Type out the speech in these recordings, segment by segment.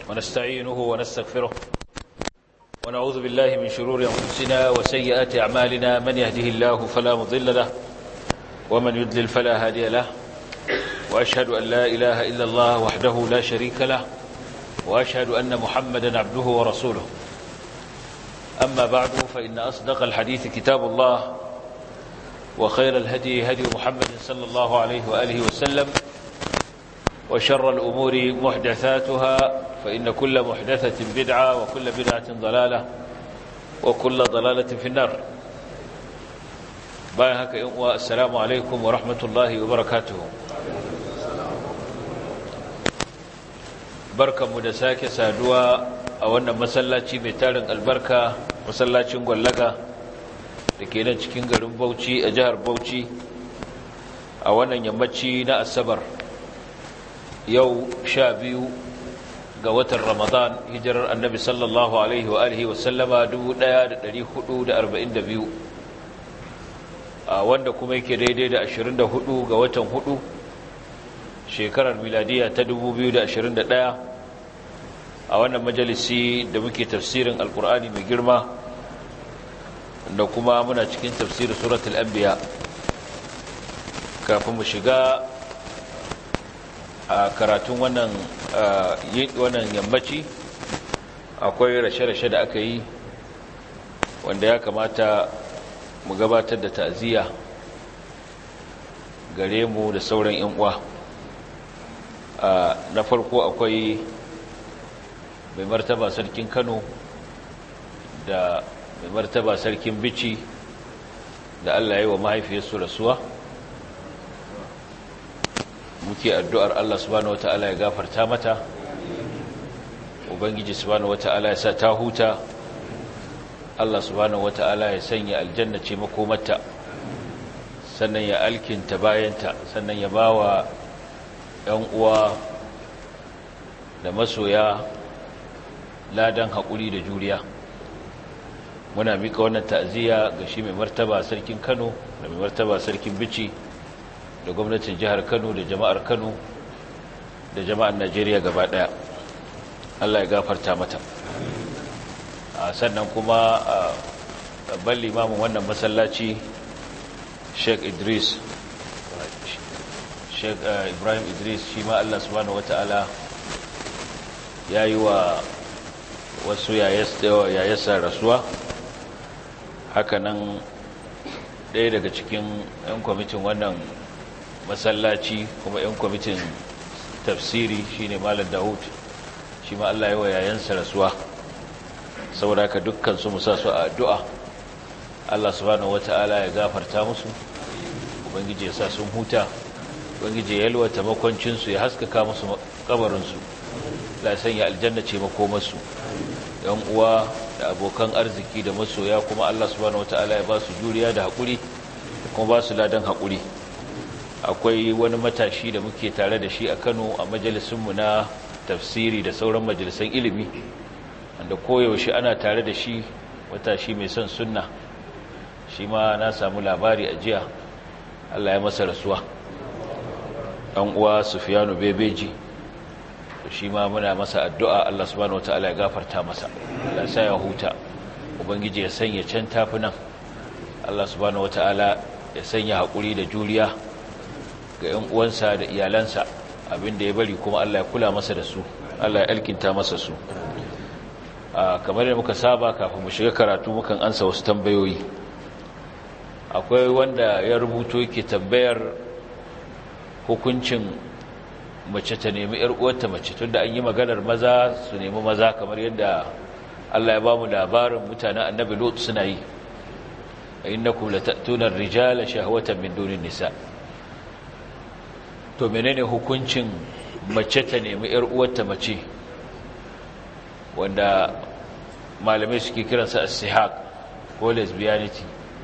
ونستعينه ونستغفره ونعوذ بالله من شرور أنفسنا وسيئات أعمالنا من يهده الله فلا مضل له ومن يضلل فلا هادي له وأشهد أن لا إله إلا الله وحده لا شريك له وأشهد أن محمدا عبده ورسوله أما بعد فإن أصدق الحديث كتاب الله وخير الهدي هدي محمد صلى الله عليه وآله وسلم وشر الأمور محدثاتها فإن كل محدثة بدعة وكل بدعة ضلالة وكل ضلالة في النار. بايهك السلام عليكم ورحمة الله وبركاته. بركة مدساك سادوا أولا مسلاتي ميتارن البركة مسلاتي نقلقا لكينا cikin garin Bauchi a jihar Bauchi a wannan yammaci na Asabar yau 12 ga watan Ramadan hijirar Annabi sallallahu alaihi wa alihi wa sallama 1442 wanda kuma yake daidai da 24 ga watan 4 shekarar miladiya ta 2021 a wannan majalisi da muke tafsirin alkur'ani mai girma da kuma muna cikin tafsirin suratul anbiya. Kafin mu shiga a karatun wannan yammaci akwai rashe-rashe da aka yi wanda ya kamata mu gabatar da ta'aziyya gare mu da sauran 'yan uwa. Na farko akwai mai martaba sarkin Kano da mai martaba sarkin Bichi da Allah ya yi wa mahaifiyarsu rasuwa. Muke addu'ar Allah subhanahu wata'ala ya gafarta mata, Ubangiji subhanahu wata'ala ya sa ta huta, Allah subhanahu wata'ala ya sanya aljanna ce makomarta, sannan ya alkinta bayanta, sannan ya ba wa ‘yan uwa da masoya ladan haƙuri da juriya. Muna mika wannan ta'aziyya ga shi mai martaba sarkin Kano da mai martaba sarkin Bichi da gwamnatin jihar Kano da jama'ar Kano da jama'ar Najeriya gaba daya. Allah ya gafarta mata. Sannan kuma babban limamin wannan masallaci Sheikh Ibrahim Idris shi ma Allah subhanahu wataala yayi wa wasu yayasa rasuwa. Hakanan ɗaya daga cikin 'yan kwamitin wannan masallaci kuma 'yan kwamitin tafsiri shine Malam Dawud shi ma Allah ya wa yayansa rasuwa. Saboda haka dukkan su musa su a addu'a Allah subhanahu wata'ala ya gafarta musu, ubangiji ya sa sun huta, ubangiji ya yalwata makwancin su, ya haskaka musu kabarin su, la sanya aljanna ce makomarsu. Yan uwa da abokan arziki da masoya kuma Allah subhanahu wata'ala ya ba su juriya da haƙuri kuma ba su ladan haƙuri. Akwai wani matashi da muke tare da shi a Kano a majalisunmu na tafsiri da sauran majalisan ilimi wanda koyaushe ana tare da shi, matashi mai son sunna. Shi ma na samu labari a jiya Allah ya masa rasuwa. ɗan uwa Sufiyanu Bebeji shi ma muna masa addu'a Allah subhanahu wataala ya gafarta masa, Allah sa ya huta, ubangiji ya sanya can tafi nan. Allah subhanahu wataala ya sanya haƙuri da juriya ga ‘yan uwansa da iyalansa, abinda ya bari kuma Allah ya kula masa da su, Allah ya alkinta masa su. Kamar da muka saba kafin mu shiga karatu mukan ansa wasu tambayoyi. Akwai wanda ya rubuto yake tambayar hukuncin mace ta nemi ‘yar uwarta mace, tunda an yi maganar maza su nemi maza kamar yadda Allah ya ba mu labarin mutanen annabi Lut suna yi, innakum latatuna ar-rijala shahwatan min dunin nisa. To menene hukuncin mace ta nemi ‘yar uwarta mace, wanda malamai suke kiransa as-sihaq ko lesbianity?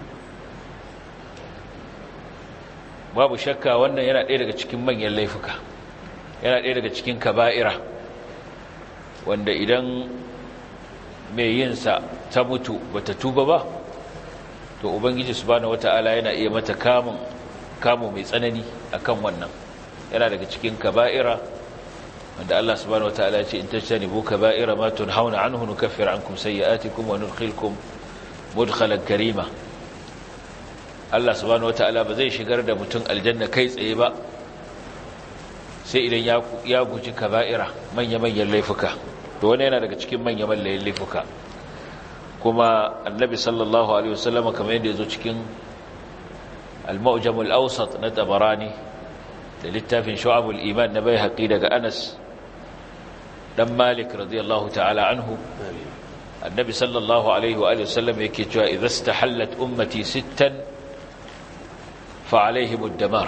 Babu shakka wannan yana ɗaya daga cikin manyan laifuka, yana ɗaya daga cikin kaba'ira, wanda idan mai yinsa ta mutu bata tuba ba to ubangiji subhanahu wata'ala yana iya mata kamu mai tsanani akan wannan. Yana daga cikin kaba'ira wanda Allah subhanahu wataala ya ce in tajtanibu kaba'ira ma tunhauna anhu nukaffir ankum sayyi'atikum wa nudkhilkum mudkhalan karima. Allah subhanahu wataala ba zai shigar da mutum aljanna kai tsaye ba sai idan ya guji kaba'ira manya-manyan laifuka, to wani yana daga cikin manya-manyan laifuka. kuma annabi sallallahu alaihi wasallam kamar yadda yazo cikin al-mu'jam al-awsat na Tabarani da littafin Shu'abul Iman na Baihaqi daga Anas dan Malik radiyallahu ta'ala anhu, annabi sallallahu alaihi wa alihi wasallam yake cewa idza istahallat ummati sittan fa alaihim ad-damar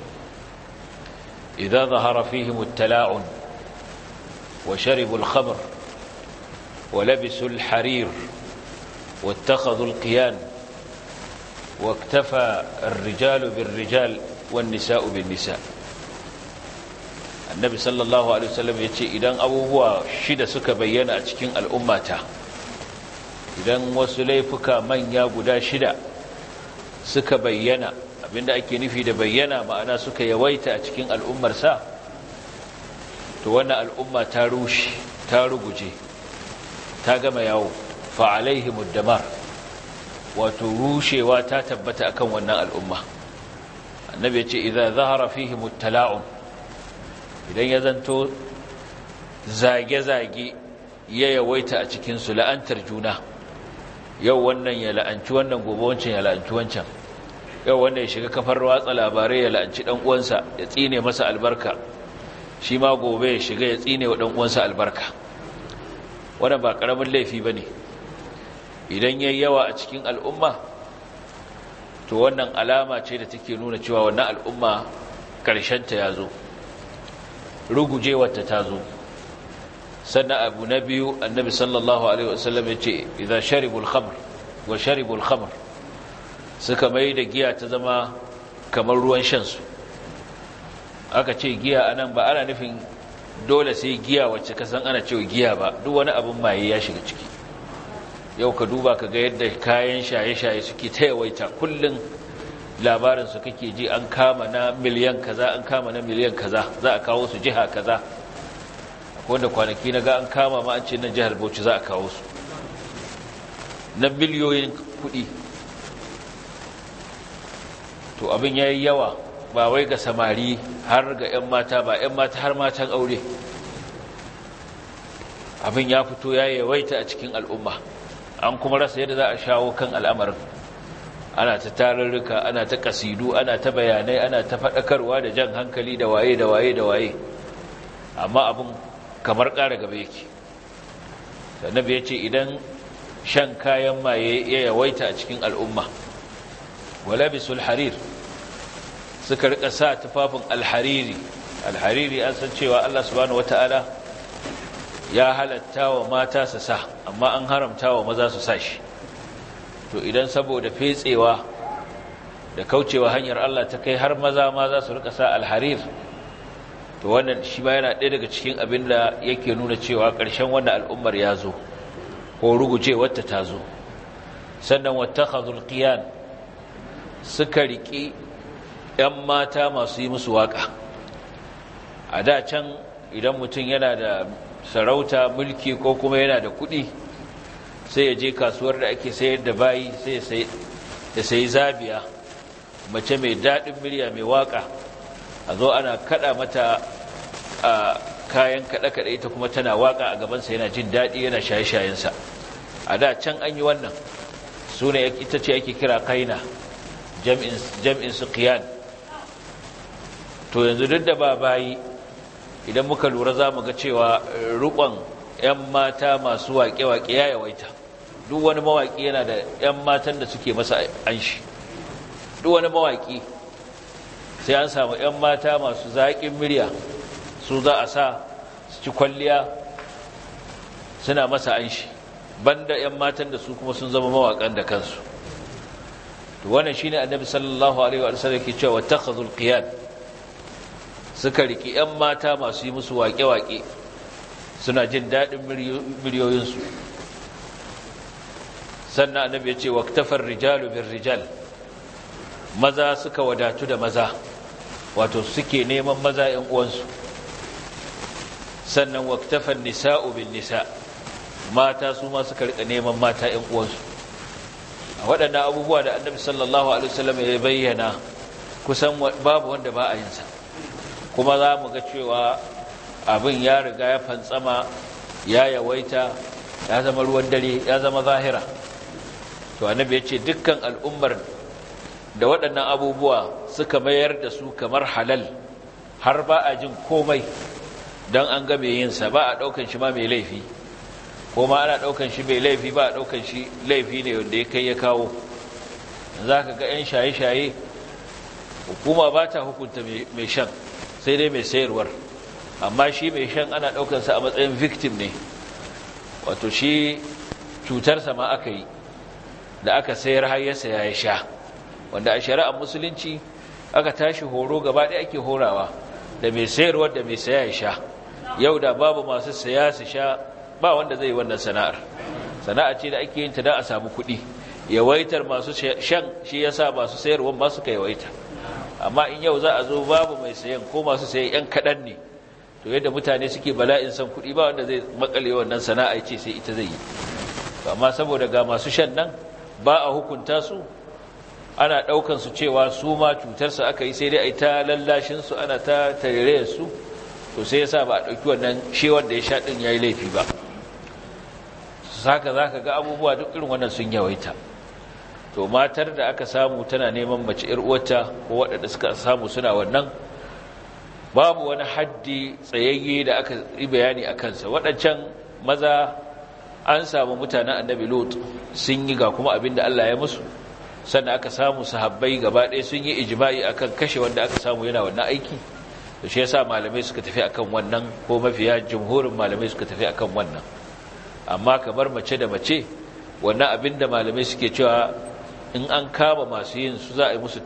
idza dhahara fihim at-tala'un wa sharibu al-khamr wa labisu al-harir واتخذوا القيان واكتفى الرجال بالرجال والنساء بالنساء. النبي صلى الله عليه وسلم yace idan abubuwa shida suka bayyana a cikin al'ummata, idan wasu laifuka manya guda shida suka bayyana, abinda ake nufi da bayyana ma'ana suka yawaita a cikin al'ummarsa, to wannan al'umma ta rushe, ta ruguje, ta gama yawo. fa'alaihim ad-damar, wato rushewa ta tabbata akan wannan al'umma. annabi ya ce idza zahara fihim at-tala'un, idan ya zanto zage-zage ya yawaita a cikin su, la'antar juna, yau wannan ya la'anci wannan, gobe wancan ya la'anci wancan, yau wanda ya shiga kafar watsa labarai ya la'anci dan uwansa, ya tsine masa albarka, shi ma gobe ya shiga ya tsine wa dan uwansa albarka. wannan ba karamin laifi bane. idan yayi yawa a cikin al'umma, to wannan alama ce da take nuna cewa wannan al'umma ta ya zo, rugujewarta ta zo. sannan abu na biyu, annabi sallallahu alaihi wasallam ya ce idza sharibul khamr wa sharibul khamr, suka mai da giya ta zama kamar ruwan shansu. aka ce giya anan ba ana nufin dole sai giya wacce kasan ana cewa giya ba, duk wani abin maye ya shiga ciki. yau ka duba ka ga yadda kayan shaye-shaye suke ta yawaita, kullum labarinsu kake ji, an kama na miliyan kaza, an kama na miliyan kaza, za a kawo su jiha kaza. wanda kwanaki na ga an kama ma an ce nan jihar Bauchi za a kawo su na miliyoyin kuɗi. to abin ya yi yawa, ba wai ga samari har ga 'yan mata ba, 'yan mata har matan aure. abin ya fito ya yawaita a cikin al'umma, an kuma rasa yadda za a shawo kan al'amarin. ana ta tarurruka, ana ta kasidu, ana ta bayanai, ana ta faɗakarwa da jan hankali da waye da waye da waye, amma abin kamar ƙara gaba yake. annabi ya ce idan shan kayan maye ya yawaita a cikin al'umma, wala bisul harir, suka rika sa tufafin alhariri. alhariri an san cewa Allah subhanahu wata'ala ya halatta wa mata su sa, amma an haramta wa maza su sa shi. to idan saboda fetsewa da kaucewa hanyar Allah ta kai har maza ma za su rika sa alharir, to wannan shi ba yana ɗaya daga cikin abin da yake nuna cewa ƙarshen wannan al'ummar ya zo, ko rugujewarta ta zo. sannan wattakhadhul qiyan, suka riƙi 'yan mata masu yi musu waƙa. a da can idan mutum yana da sarauta, mulki, ko kuma yana da kuɗi, sai ya je kasuwar da ake sayar da bayi, sai ya sayi zabiya, mace mai daɗin murya, mai waƙa, a zo ana kada mata a kayan kada-kada, ita kuma tana waka a gabansa, yana jin daɗi, yana shaye-shayensa. a da can an yi wannan, suna ita ce ake kira kaina, jam'in su qiyan. to yanzu duk da ba bayi, idan muka lura za mu ga cewa rukon 'yan mata masu waƙe-waƙe ya yawaita. duk wani mawaƙi yana da 'yan matan da suke masa anshi. duk wani mawaƙi sai an samu 'yan mata masu zaƙin murya, su za a sa su ci kwalliya, suna masa anshi, banda 'yan matan da su kuma sun zama mawaƙan da kansu. to wannan shine annabi sallallahu alaihi wa sallam yake cewa takhazul qiyan, suka riki 'yan mata masu yi musu waƙe-waƙe, suna jin daɗin muryoyinsu. sannan annabi ya ce waqtafar rijalu bir rijal, maza suka wadatu da maza, wato suke neman maza ‘yan uwansu. sannan waktafan nisa'u bin nisa mata su ma suka rika neman mata ƴan uwansu a waɗannan abubuwa da annabi sallallahu alaihi wasallam ya bayyana kusan babu wanda ba a yin sa kuma za mu ga cewa abin ya riga ya fantsama ya yawaita ya zama ruwan dare ya zama zahira to annabi ya ce dukkan al'ummar da waɗannan abubuwa suka mayar da su kamar halal har ba a jin komai don an ga mai yinsa ba a ɗaukan shi ma mai laifi ko ma ana ɗaukan shi mai laifi ba a ɗaukan shi laifi ne wanda ya kai ya kawo za ka ga 'yan shaye-shaye hukuma ba ta hukunta mai shan sai dai mai sayarwar amma shi mai shan ana ɗaukansa a matsayin victim ne wato shi cutarsa ma aka yi da aka sayar har ya saya ya sha wanda a shari'ar musulunci aka tashi horo gaba ɗaya ake horawa da mai sayarwar da mai saya ya sha yau da babu masu saya su sha ba wanda zai yi wannan sana'a ce da ake yin ta don a samu kuɗi yawaitar masu shan shi yasa masu sayarwar ma suka yawaita amma in yau za a zo babu mai sayan ko masu sayan yan kaɗan ne to yadda mutane suke bala'in san kuɗi ba wanda zai makale wannan sana'a ce sai ita zai yi amma saboda ga masu shan nan ba a hukunta su ana ɗaukan su cewa su ma cutarsu aka yi sai dai a yi ta lallashinsu ana ta tarerayar su to sai yasa ba a ɗauki wannan shi wanda ya sha ɗin ya yi laifi ba saka za ka ga abubuwa duk irin wannan sun yawaita to matar da aka samu tana neman mace ‘yar uwarta ko waɗanda suka samu suna wannan babu wani haddi tsayayye da aka yi bayani a kansa waɗancan maza an samu mutanen annabi lot sun yi ga kuma abin da Allah ya musu sannan aka samu sahabbai gaba ɗaya sun yi ijma'i akan kashe wanda aka samu yana wannan aiki to shi yasa malamai suka tafi akan wannan ko mafiya jumhurin malamai suka tafi akan wannan amma kamar mace da mace wannan abin da malamai suke cewa in an kama masu yin su za a yi musu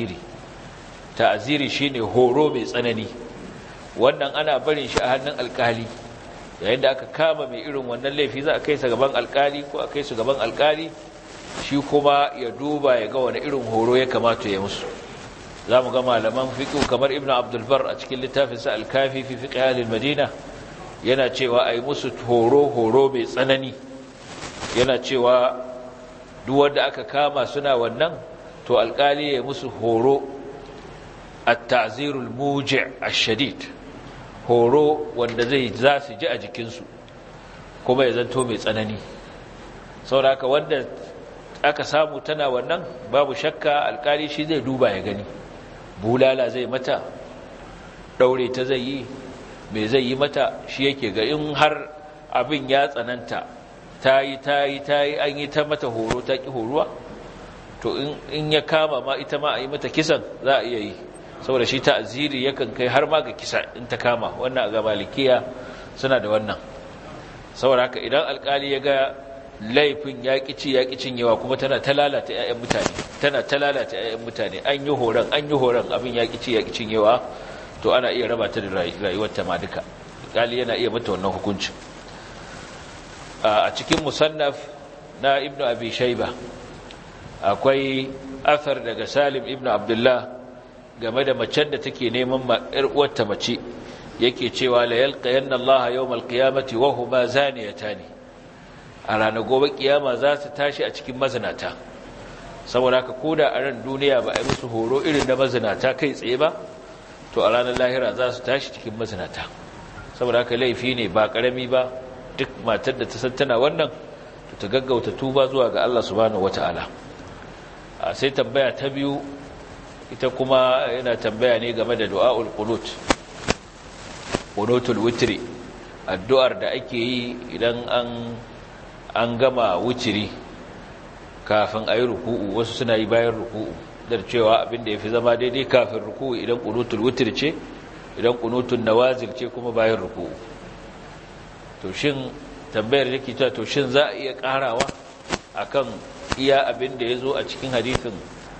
ta'aziri shine horo mai tsanani wannan ana barin shi a hannun alkali yayin da aka kama mai irin wannan laifi za a kai sa gaban alkali ko a kai su gaban alkali shi kuma ya duba ya ga wani irin horo ya kamata ya musu za mu ga malaman fiqh kamar ibnu abdul bar a cikin littafinsa al-kafi fi fiqh al-madina yana cewa ai musu horo mai tsanani yana cewa duk wanda aka kama suna wannan to alkali ya musu horo at-ta'zirul muji' ash-shadid horo wanda za su ji a jikinsu kuma ya zanto mai tsanani saboda haka wanda aka samu tana wannan babu shakka alkali shi zai duba ya gani bulala zai mata daure ta zai yi me zai yi mata shi yake ga in har abin ya tsananta ta yi an yi ta mata horo ta ki horuwa to in ya kama ma ita ma a yi mata kisan za a iya yi saboda shi ta'ziri yakan kai har ma ga kisa in ta kama wannan ga malikiya suna da wannan saboda haka idan alkali ya ga laifin yaƙi cinyewa kuma tana ta lalata ƴaƴan mutane an yi horon abin yaƙi cinyewa to ana iya raba ta da rayuwarta ma duka alkali yana iya mata wannan hukuncin a cikin musannaf na ibnu abi shayba akwai athar daga salim ibnu abdullah game da macen da take neman ƴar uwarta mace yake cewa la yalqayanna allaha yawmal qiyamati wa huma zaniyatani a ranar gobe kiyama za su tashi a cikin mazinata saboda haka koda a ran duniya ba a yi musu horo irin da mazinata kai tsaye ba to a ranar lahira za su tashi cikin mazinata saboda haka laifi ne ba karami ba duk matar da ta san tana wannan to ta gaggauta tuba zuwa ga Allah subhanahu wataala sai tambaya ta biyu ita kuma yana tambaya ne game da du'aul qunutul witri addu'ar da ake yi idan an gama wutiri kafin ayi ruku'u wasu suna yi bayan ruku'u dar cewa abinda yafi zama daidai kafin ruku'u idan qunutul witri ce idan qunutun nawazil ce kuma bayan ruku'u to shin tambayar yake ta to shin za a iya karawa akan iya abinda yazo a cikin hadisin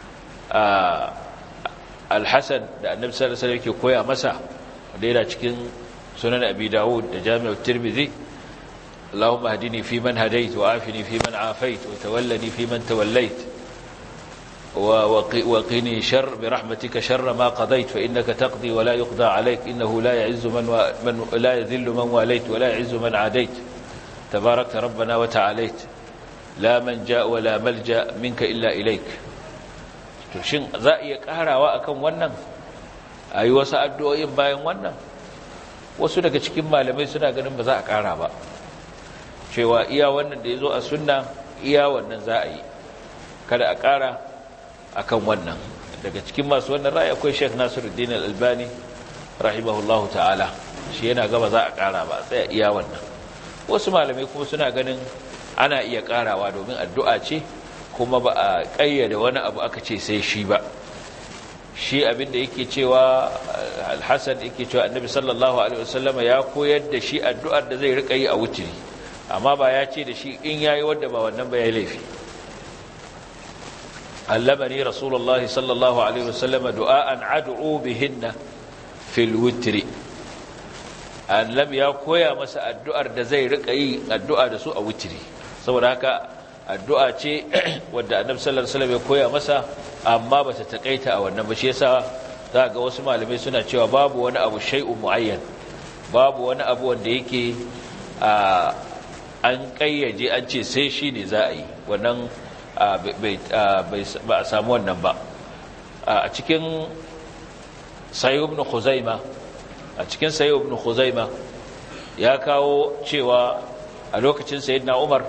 al-Hasan da Annabi sallallahu alaihi wasallam yake koya masa da yana cikin sunan Abi Dawud da Jami'ut Tirmidhi اللهم اهدني فيمن هديت وعافني فيمن عافيت وتولني فيمن توليت وقني شر برحمتك شر ما قضيت فإنك تقضي ولا يقضى عليك إنه لا يعز لا يذل من واليت ولا يعز من عاديت تباركت ربنا وتعاليت لا منجا ولا ملجا منك إلا إليك. to shin za a iya karawa akan wannan ayi wasu addu'o'in bayan wannan? Wasu daga cikin malamai suna ganin ba za a kara ba, cewa iya wannan da yazo a sunna iya wannan za a yi, kada a kara akan wannan. Daga cikin masu wannan ra'ayi akwai Sheikh Nasiruddin Al-Albani rahimahullahu ta'ala, shi yana gaba za a kara ba, sai iya wannan. Wasu malamai kuma suna ganin ana iya karawa domin addu'a ce, kuma ba a kayyade wani abu aka ce sai shi ba. Shi abinda yake cewa Al-Hasan yake cewa Annabi sallallahu alaihi wasallam ya koyar da shi addu'ar da zai rika yi a wutiri, amma ba ya ce da shi in yayi wanda ba wannan ba yayi laifi. علمني رسول الله صلى الله عليه وسلم دعاء أدعو بهن في الوتر. أن لم يكويا مسا الدعاء da zai rika yi addu'a da su a witri, saboda haka addu'a ce wanda Annabi sallallahu alaihi wasallam ya koya masa, amma ba ta takaita a wannan ba. Shi yasa za ga wasu malamai suna cewa babu wani abu shay'un muayyan, babu wani abu wanda yake an kayyaje an ce sai shi ne za a yi wannan, ba a samu wannan ba. A cikin Sahih Ibn Khuzaimah ya kawo cewa a lokacin Sayyidina Umar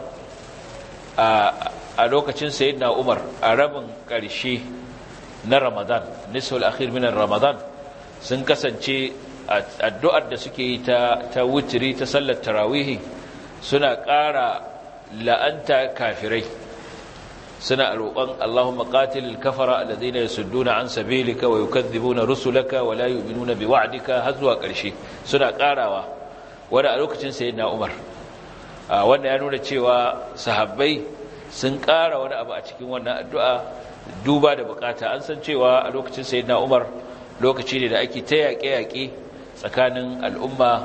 a rabin ƙarshe na Ramadan, nisful akhir min Ramadan, sun kasance addu'ar da suke yi ta wutiri ta sallar tarawihi suna ƙara la'anta kafirai, suna roƙon Allahumma qatilil kafara alladhina yasudduna an sabilika wa yukadhibuna rusulaka wa la yu'minuna biwa'dika, har zuwa ƙarshe suna ƙarawa. Wanda a lokacin Sayyidina Umar, wanda ya nuna cewa sahabbai sun ƙara wani abu a cikin wannan addu'a duba da bukata. An san cewa a lokacin Sayyidina Umar lokaci ne da ake ta yaƙe-yaƙe tsakanin al'umma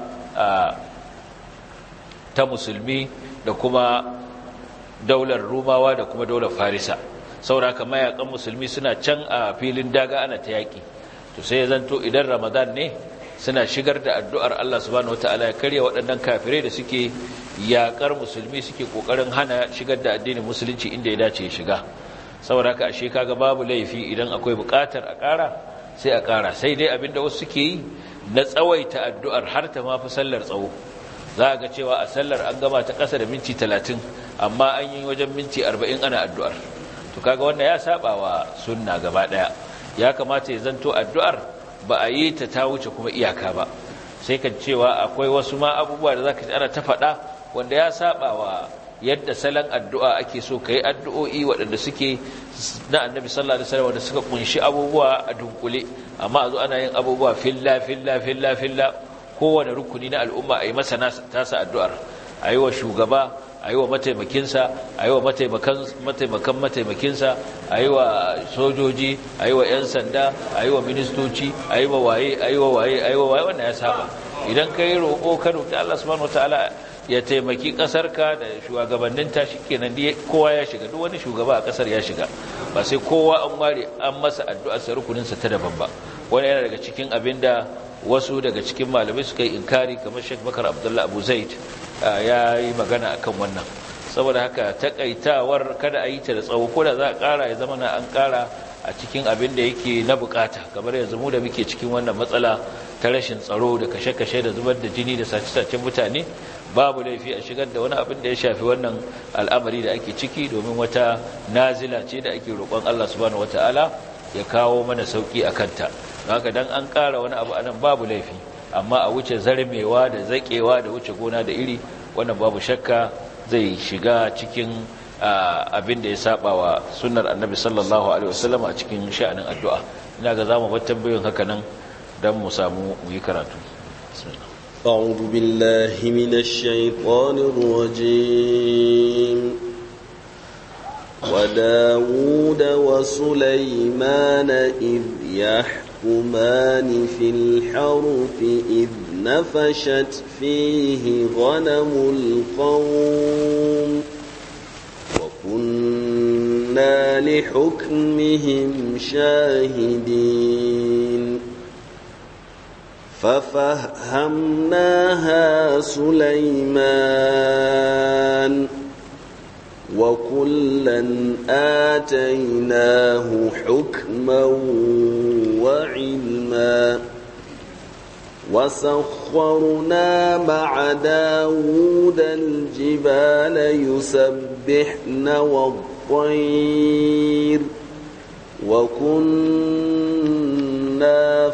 ta musulmi da kuma daular Rumawa da kuma daular Farisa. Sauraka mayakan musulmi suna can a filin daga ana ta yaƙi, to sai ya zanto idan Ramadan ne suna shigar da addu'ar Allah subhanahu wataala ya karya waɗannan kafirai da suke yaƙar musulmi, suke ƙoƙarin hana shigar da addinin musulunci inda ya dace ya shiga. Saboda haka ashe kaga babu laifi idan akwai buƙatar a ƙara sai a ƙara. Sai dai abinda wasu suke yi na tsawaita addu'ar har ta mafi sallar tsawo. Za a ga cewa a sallar an gama ta ƙasa da minti 30, amma an yi wajen minti 40 ana addu'ar. To kaga wannan ya saba wa sunna gaba ɗaya. Ya kamata ya zanto addu'ar ba a yi ta wuce kuma iyaka ba. Sai kan cewa akwai wasu ma abubuwa da za ka ji ana ta faɗa wanda ya saba wa yadda salon addu'a ake so ka yi addu'o'i waɗanda suke na Annabi sallallahu alaihi wasallam, wanda suka kunshi abubuwa a dunkule, amma a zo ana yin abubuwa filla kowane rukuni na al'umma a yi masa tasa addu'ar, a yi wa shugaba, a yi wa mataimakinsa, a yi wa mataimakinsa, a yi wa sojoji, a yi wa 'yan sanda, a yi wa ministoci, a yi wa waye, wannan ya saba. Idan ka yi roƙo ka roƙi Allah subhanahu wataala ya taimaki ƙasarka da shugabanninta, shi kenan kowa ya shiga, duk wani shugaba a ƙasar ya shiga, ba sai kowa an ware an masa addu'ar sa rukuninsa ta daban ba. Wani yana daga cikin abin da wasu daga cikin malamai suka yi inkari, kamar Sheikh Bakar Abdullah Abu Zaid ya yi magana akan wannan. Saboda haka takaitawar kada a yi ta da tsawo, ko da za a ƙara ya zama na an ƙara a cikin abin da yake na bukata, kamar yanzu mu da muke cikin wannan matsala ta rashin tsaro da kashe-kashe da zubar da jini da sace-sacen mutane, babu laifi a shigar da wani abin da ya shafi wannan al'amari da ake ciki, domin wata nazila ce da ake roƙon Allah subhanahu wataala ya kawo mana sauki a kanta. Haka dan an ƙara wani abu anan babu laifi, amma a wuce zarmewa da zaƙewa da wuce gona da iri, wannan babu shakka zai shiga cikin abin da ya saba wa sunnar Annabi sallallahu alaihi wasallam a cikin sha'anin addu'a. Ina ga zamu bar tambayoyin haka nan dan mu samu mu yi karatu. أعوذ بالله من الشيطان الرجيم. وداود وسليمان إذ يحكمان في الحرث إذ نفشت فيه غنم القوم وكنا وكنا لحكمهم شاهدين ففهمناها سليمان وكلا آتيناه حكما وعلما وسخرنا مع داود الجبال يسبحن والطير وكنا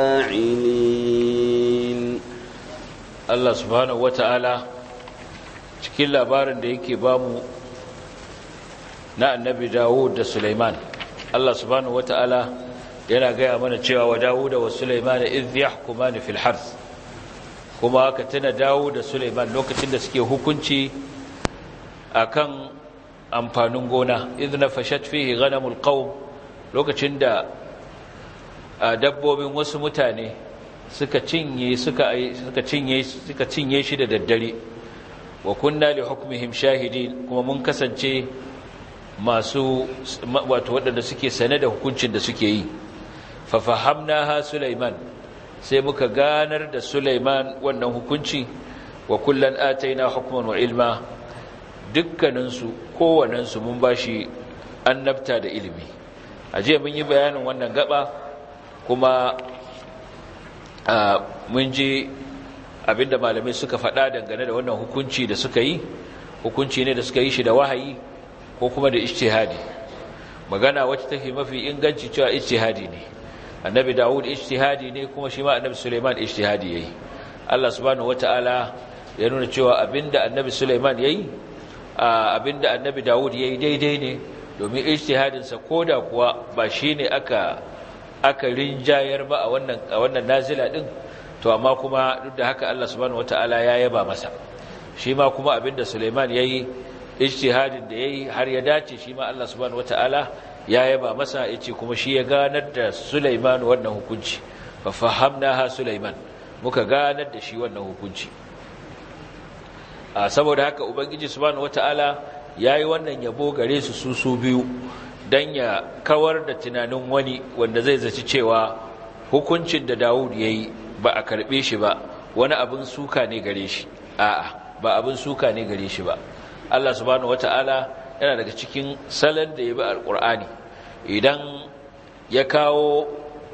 فاعلين. الله سبحانه وتعالى cikin labarin da yake bamu na annabi Dawud da Sulaiman, Allah subhanahu wataala yana gaya mana cewa wa Dawud wa Sulaiman idh yahkumani fil harth, kuma aka tana Dawud da Sulaiman lokacin da suke hukunci akan amfanin gona, idh nafashat fihi ghanamul qawm, lokacin da dabbobin wasu mutane suka cinye shi da daddare. Wa kunna li hukmihim shahidin, kuma mun kasance masu wato waɗanda suke sane da hukuncin da suke yi. Fa fahamnaha Sulaiman, sai muka ganar da Sulaiman wannan hukunci. Wa kullan ataina hukman wa ilma, dukkaninsu kowanensu mun bashi annabta da ilimi. Aje mun yi bayanin wannan gaba, kuma mun ji abinda malamai suka faɗa dangane da wannan hukunci da suka yi. Hukunci ne da suka yi shi da wahayi ko kuma da ijtihadi. Magana wacce take mafi inganci cewa ijtihadi ne. Annabi Dawud ijtihadi ne, kuma shi ma Annabi Sulaiman ijtihadi yayi. Allah subhanahu wataala ya nuna cewa abinda Annabi Sulaiman yayi, abinda Annabi Dawud yayi daidai ne, domin ijtihadin sa koda kuwa ba shine aka rinjayar ba a wannan nazila din, to amma kuma duk da haka Allah subhanahu wataala ya yaba masa. Shi ma kuma abinda Sulaiman yayi, ijtihadin da yayi har ya dace, shi ma Allah subhanahu wataala ya yaba masa, yace kuma shi ya ganar da Sulaiman wannan hukunci. Fa fahamnaha Sulaiman, muka ganar da shi wannan hukunci. Saboda haka ubangiji subhanahu wataala yayi wannan yabo gare su biyu dan ya kawar da tunanin wani wanda zai zaci cewa hukuncin da Dawud yayi ba a karbe shi ba, wani abin suka ne gare shi. A'a, ba abin suka ne gare shi ba. Allah subhanahu wataala yana daga cikin salon da ya bi alqur'ani, idan ya kawo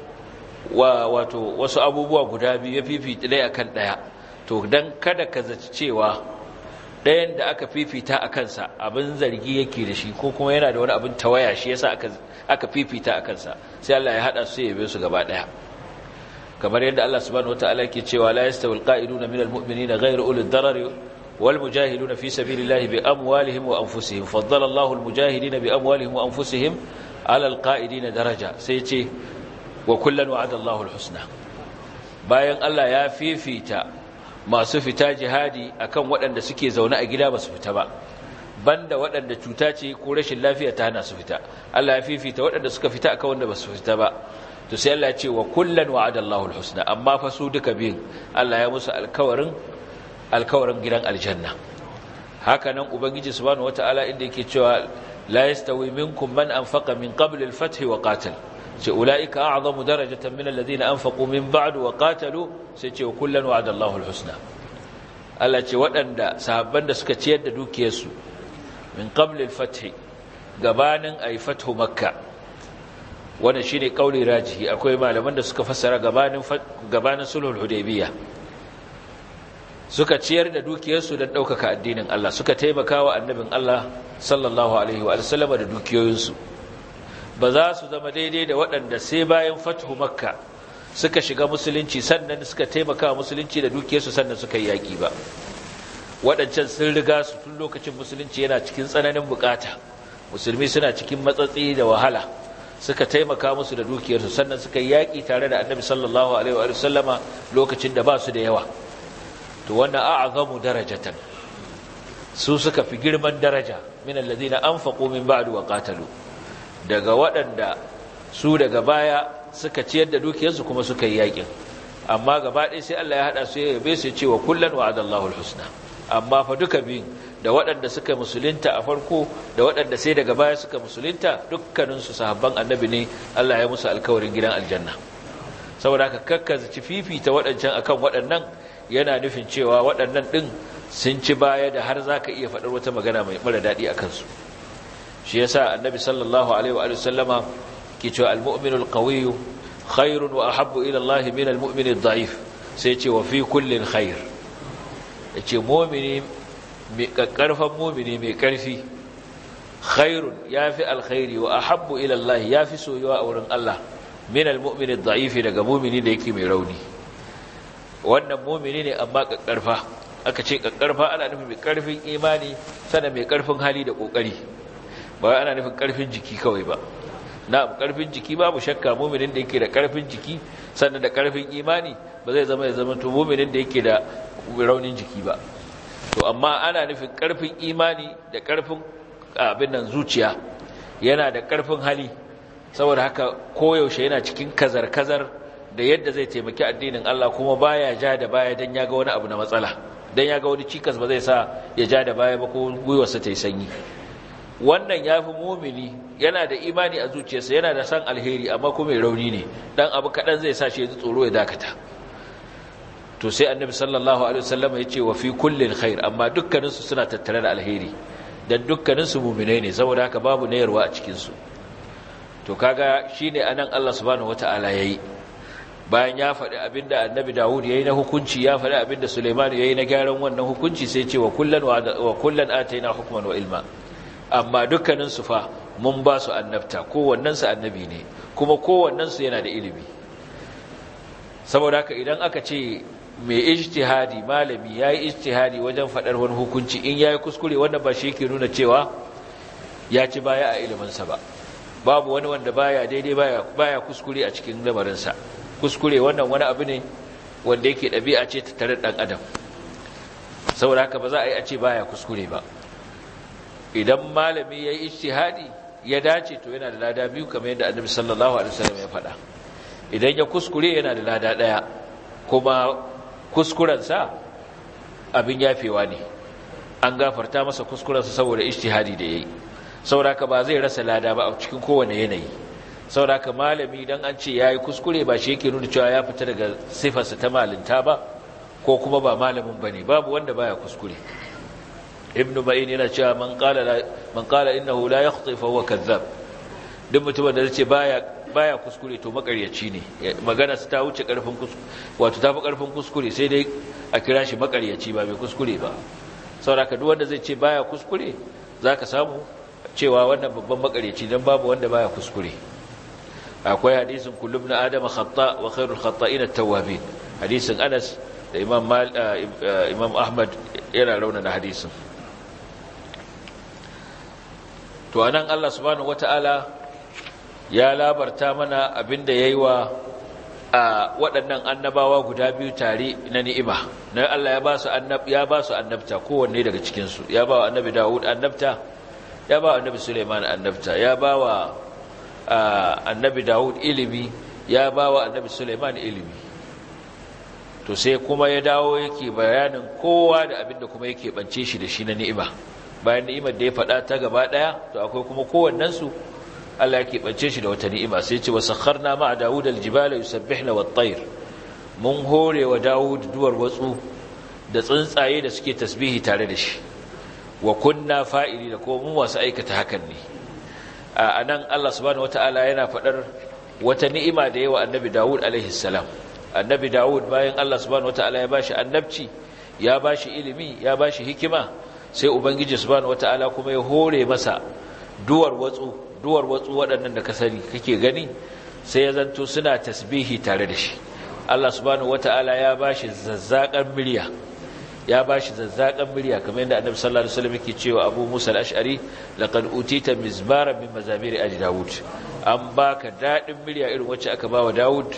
wato wasu abubuwa guda biyu ya fifita ɗaya akan ɗaya, to dan kada ka zaci cewa ɗayan da aka fifita a kansa abin zargi yake da shi, ko kuma yana da wani abin tawaya shi yasa aka fifita a kansa, sai Allah ya haɗa su ya yabe su gaba ɗaya. kamar yadda Allah subhanahu wataala yake cewa la yastawil qa'iduna minal mu'minina ghayru ulil darari wal mujahiduna fi sabilillahi bi amwalihim wa anfusihim faddala Allahu al mujahidina bi amwalihim wa anfusihim ala al qa'idina daraja, sai ce wa kullan wa'ada Allahu al husna. Bayan Allah ya fifita masu fita jihadi akan waɗanda suke zaune a gida ba su fita ba, banda waɗanda cuta ce ko rashin lafiya ta hana su fita, Allah ya fifita waɗanda suka fita akan wanda ba su fita ba. To sai Allah ya ce wa kullan wa'ada Allahu al-husna, amma fa su duka biyun Allah ya musu alkawarin gidan aljanna. Haka nan ubangiji subhanahu wataala inda yake cewa la yastawi minkum man anfaqa min qabl al-fath wa qatal, ce ulaika a'zamu darajatan min alladhina anfaqu min ba'du wa qatalu, sai ce wa kullan wa'ada Allahu al-husna. Allah ce waɗanda sahabban da suka ciyar da dukiyarsu min qabl al-fath, gabanin ay fathu makkah, wannan shine kauli rajihi. Akwai malaman da suka fassara gabanin sulhul hudaybiyah, suka ciyar da dukiyarsu don ɗaukaka addinin Allah, suka taimaka wa annabin Allah sallallahu alaihi wa sallam da dukiyoyinsu. Ba za su zama daidai da waɗanda sai bayan fathu makka suka shiga musulunci sannan suka taimaka wa musulunci da dukiyarsu sannan suka yi yaƙi ba. Waɗancan sun riga su tun lokacin musulunci yana cikin tsananin bukata, musulmi suna cikin matsatsi da wahala, suka taimaka musu da dukiyarsu sannan suka yi yaƙi tare da annabi sallallahu alaihi wa sallama lokacin da ba su da yawa. To wannan a'zamu darajatan, su suka fi girman daraja min alladhina anfaqu min ba'du wa qatalu, daga waɗanda su daga baya suka ciyar da dukiyarsu kuma suka yi yaƙin. Amma gaba ɗaya sai Allah ya haɗa su ya yabe su, ya ce wa kullan wa'ada Allahu al-husna. amma fa duka biyun da waɗanda suka musulunta a farko da waɗanda sai daga baya suka musulunta dukkaninsu sahabban annabi ne Allah ya musu alkawarin gidan aljanna. Saboda haka kakkaci fifita waɗancan akan waɗannan yana nufin cewa waɗannan ɗin sun ci baya da har za ka iya faɗar wata magana mai mara daɗi a kansu. Shi ya sa annabi sallallahu alaihi wa sallama ke cewa al-mu'minul qawiyyu khairun wa ahabbu ila Allah min al-mu'minid da'if, sai ce wa fi kullin khair. Yace mu'mini mai kakkarfan mu'mini mai karfi khairun yafi alkhairi wa ahabbu ila Allah yafi soyuwa a wurin Allah min al-mu'minid da'if daga mu'mini da yake mai rauni. Wannan mu'mini ne amma kakkarfa, aka ce kakkarfa ana nufin mai karfin imani sannan mai karfin hali da kokari, ba ana nufin karfin jiki kawai ba. Na karfin jiki babu shakka mu'minin da yake da karfin jiki sannan da karfin imani ba zai zama to mu'minin da yake da raunin jiki ba. To amma ana nufin karfin imani da karfin abin nan zuciya, yana da karfin hali, saboda haka koyaushe yana cikin kazar-kazar da yadda zai taimaki addinin Allah, kuma baya ja da baya dan ya ga wani abu na matsala, dan ya ga wani cikas ba zai sa ya ja da baya ba ko gwiwarsa ta yi sanyi. Wannan ya fi mumini, yana da imani a zuciyarsa, yana da san alheri, amma kuma mai rauni ne, dan abu kaɗan zai sa shi ya ji tsoro ya dakata. To sai annabi sallallahu alaihi wasallam ya ce wa fi kullin khair, amma dukkaninsu suna tattare da alheri, dan dukkaninsu muminai ne, saboda haka babu nayarwa a cikinsu. To kaga shine anan Allah subhanahu wataala yayi, bayan ya faɗi abinda annabi Dawud yayi na hukunci, ya faɗi abinda Sulaiman yayi na gyaran wannan hukunci, sai ce wa kullan ataina hukman wa ilma. Amma dukkaninsu fa mun ba su annabta, kowannensu annabi ne, kuma kowannensu yana da ilimi. Saboda haka idan aka ce mai ijtihadi, malami yayi ijtihadi wajen faɗar wani hukunci, in yayi kuskure wannan ba shi yake nuna cewa ya ci baya a iliminsa ba. Babu wani wanda baya daidai baya kuskure a cikin lamarinsa. Kuskure wannan wani abu ne wanda yake ɗabi'a ce ta tare ɗan adam. Saboda haka ba za a yi a ce baya kuskure ba. Idan malami ya yi ijtihadi ya dace, to yana da lada biyu kamar yadda annabi sallallahu alaihi wasallam ya faɗa. Idan ya kuskure yana da lada ɗaya, kuma kuskurensa abin yafewa ne, an gafarta masa kuskurensa saboda ijtihadi da yayi. Saboda haka ba zai rasa lada ba a cikin kowane yanayi. Saboda haka malami dan an ce yayi kuskure ba shi yake nuna cewa ya fita daga sifarsa ta malinta ba, ko kuma ba malamin bane. Babu wanda baya kuskure. Ibn Ma'in yana cewa man qala innahu la yakhti fa huwa kadhab. Duk mutumin da yace baya kuskure to makaryaci ne. Magana sa ta wuce karfin kuskure, wato tafi karfin kuskure, sai dai a kira shi makaryaci ba mai kuskure ba. Saboda haka duk wanda zai ce baya kuskure zaka samu cewa wannan babban makaryaci, dan babu wanda baya kuskure. Akwai hadisin kullu ibn adama khata wa khairul khata'in at-tawwabin, hadisin Anas da Imam Ahmad yana raunana hadisin. To anan Allah subhanahu wataala ya labarta mana abinda yayi wa waɗannan annabawa guda biyu tare na ni'ima. Na Allah ya ba su annabta kowanne daga cikin su. Ya ba wa annabi Dawud annabta, ya ba wa annabi Sulaiman annabta, ya ba wa annabi Dawud ilimi, ya ba wa annabi Sulaiman ilimi. To sai kuma ya dawo yake bayanin kowa da abinda kuma yake bance shi da shi na ni'ima. Bayan ni'imar da ya faɗa ta gaba ɗaya, to akwai kuma kowannensu Allah yake bance shi da wata ni'ima. Sai ce wasakharna ma'a Dawud al-jibala yusabbihna wat-tayr, mun hore wa Dawud duwar watsu da tsuntsaye da suke tasbihi tare da shi. Wa kunna fa'ili, da kuma mun wasu aikata hakan ne. Anan Allah subhanahu wataala yana faɗar wata ni'ima da yawa annabi Dawud alaihi salam. Annabi Dawud bayan Allah subhanahu wataala ya bashi annabci, ya bashi ilimi, ya bashi hikima, sai ubangiji subhanahu wataala kuma ya hore masa duwar watsu waɗannan da ka sani kake gani, sai ya zanto suna tasbihi tare da shi. Allah subhanahu wataala ya bashi zazzakan murya, kamar yadda annabi sallallahu alaihi wasallam yake cewa Abu Musa al-Ash'ari, laqad utita mizmaran min mazamiri Dawud, an baka dadin murya irin wacce aka bawa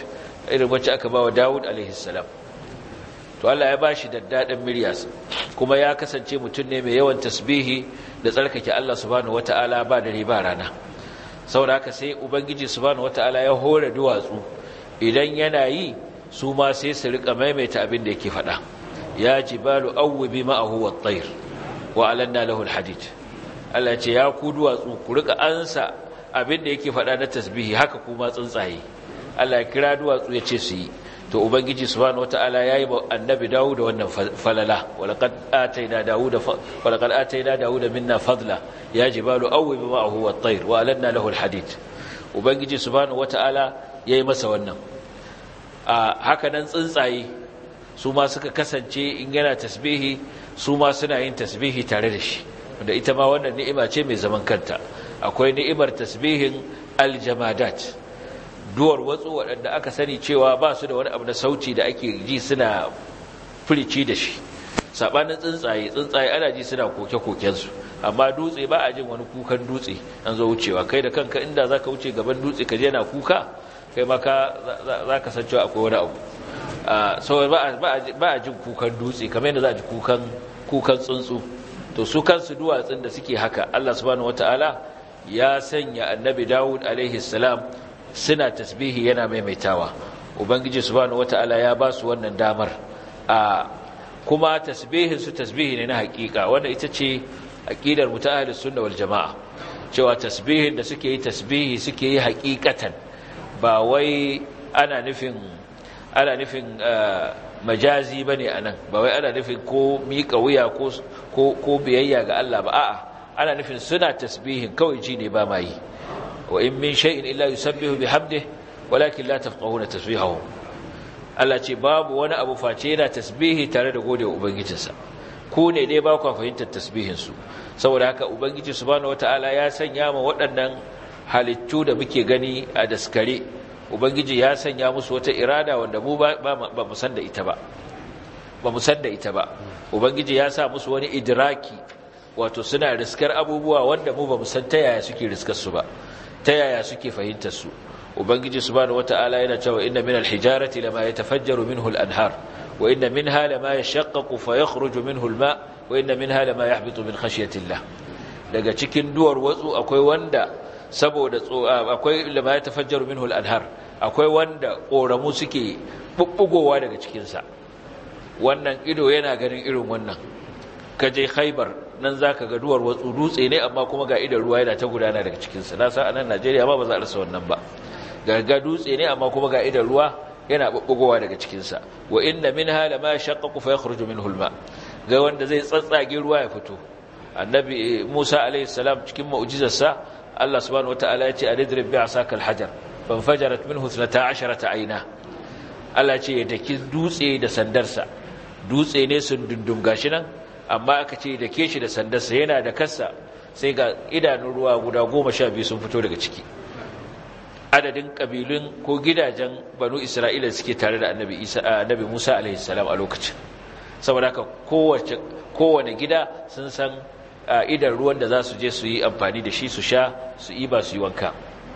Dawud alaihi salam. To Allah ya bashi daddaɗin murya, kuma ya kasance mutum ne mai yawan tasbihi da tsarkake Allah subhanahu wataala ba dare ba rana. Saboda haka sai ubangiji subhanahu wataala ya hore duwatsu, idan yana yi su ma sai su rika maimaita abin da yake faɗa. ya jibalu awwibi ma'ahu wat-tayr wa alanna lahu al-hadid Allah ce ya ku duwatsu ku rika ansa abinda yake faɗa na tasbihi haka kuma tsuntsaye Allah ya kira duwatsu ya ce su yi to ubangiji subhanahu wataala yayi ba annabi Dawud da wannan falala walaqad atayna Dawuda minna fadla ya jibalu awwibi ma'ahu wat-tayr wa alanna lahu al-hadid ubangiji subhanahu wataala yayi masa wannan haka nan tsuntsaye su ma suka kasance in yana tasbihi su ma suna yin tasbihi tare da shi wanda ita ma wannan ni'ima ce mai zaman kanta akwai ni'imar tasbihin aljamadat duwar watsu waɗanda aka sani cewa ba su da wani abu na sauti da ake ji suna furici da shi sabanin tsuntsaye ana ji suna koke-kokensu amma dutse ba a jin wani kukan dutse an zo wucewa kai da kanka inda za ka wuce gaban dutse ka je na kuka kai maka za ka san cewa akwai wani abu sau ba a jin kukan dutse kamar yadda za a ji kukan tsuntsu to su kansu duwatsun da suke haka Allah subhanahu wata'ala ya sanya annabi Dawud alaihi salam suna tasbihi yana maimaitawa ubangiji subhanahu wata'ala ya ba su wannan damar kuma tasbihin su tasbihi ne na hakika wanda ita ce aqidar mutaahlis sunna wal jamaa cewa tasbihin da suke yi tasbihi suke yi hakikatan ba wai ana nufin majazi bane anan ba wai ana nufin ko miƙa wuya ko biyayya ga Allah ba a'a ana nufin suna tasbihin kawai ji ne ba mai wa in min shay'in illa yusabbihu bihamdihi walakin la tafqahuna tasbihahu Allah ce babu wani abu face yana tasbihi tare da godewa ubangijinsa ku ne dai ba ku fahimtar tasbihin su saboda haka ubangiji subhanahu wataala ya sanya ma waɗannan halittu da muke gani a daskare ubangiji ya sanya musu wata irada wanda mu ba mu san da ita ba ubangiji ya sa musu wani idraki wato suna riskar abubuwa wanda mu ba mu san ta yaya suke riskar su ba ta yaya suke fahimtar su ubangiji subhanahu wataala yana cewa inna minal hijarati lama yatafajjaru minhu al-anhar wa inna minha lama yashaqqaqu fayakhruju minhu al-ma' wa inna minha lama yahbitu min khashyati Allah daga cikin duwar watsu akwai wanda saboda akwai lama yatafajjaru minhu al-anhar akwai wanda koramu suke bubbugowa daga cikin sa wannan ido yana ganin irin wannan kaje Khaibar nan zaka ga duwar watsu dutse ne amma kuma ga idan ruwa yana ta gudana daga cikin sa na san anan Najeriya ba za a rasa wannan ba ga dutse ne amma kuma ga idan ruwa yana bubbugowa daga cikin sa wa inna minha lama shaqqaqu fa yakhruju minhu al-ma ga wanda zai tsatsage ruwa ya fito annabi Musa alayhi salam cikin mu'jizarsa Allah subhanahu wataala ya ce adrib bi asaka al-hajar fanfajarat minhu 12 ayna Allah ce ya daki dutse da sandarsa dutse ne sun dundum gashi nan amma aka ce da ke shi da sandarsa yana da kassa sai ga idanun ruwa guda 12 sun fito daga ciki adadin kabilun ko gidajen banu Isra'ila suke tare da annabi Musa alaihi salam a lokacin saboda haka kowane gida sun san idan ruwan da za su je su yi amfani da shi su sha su yi ba su yi wanka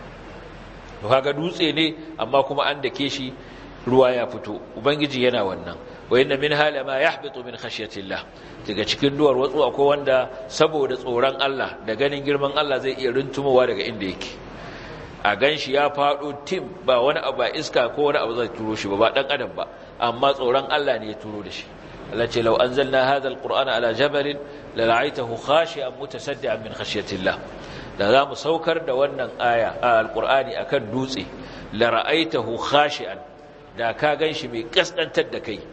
to kaga dutse ne amma kuma an dake shi ruwa ya fito ubangiji yana wannan wa inna min halama yahbitu min khashyatillah daga cikin duwar watsu akwai wanda saboda tsoron Allah da ganin girman Allah zai iya runtumowa daga inda yake a ganshi ya fado tim ba wani abu ba iska ko wani abu zai turo shi ba dan adam ba amma tsoron Allah ne ya turo da shi Allah ce law anzalna hadha alqur'ana ala jabalin la ra'aytahu khashi'an mutasaddian min khashyatillah da za mu saukar da wannan aya alqur'ani akan dutse la ra'aytahu khashi'an da ka ganshi mai kasdantar da kai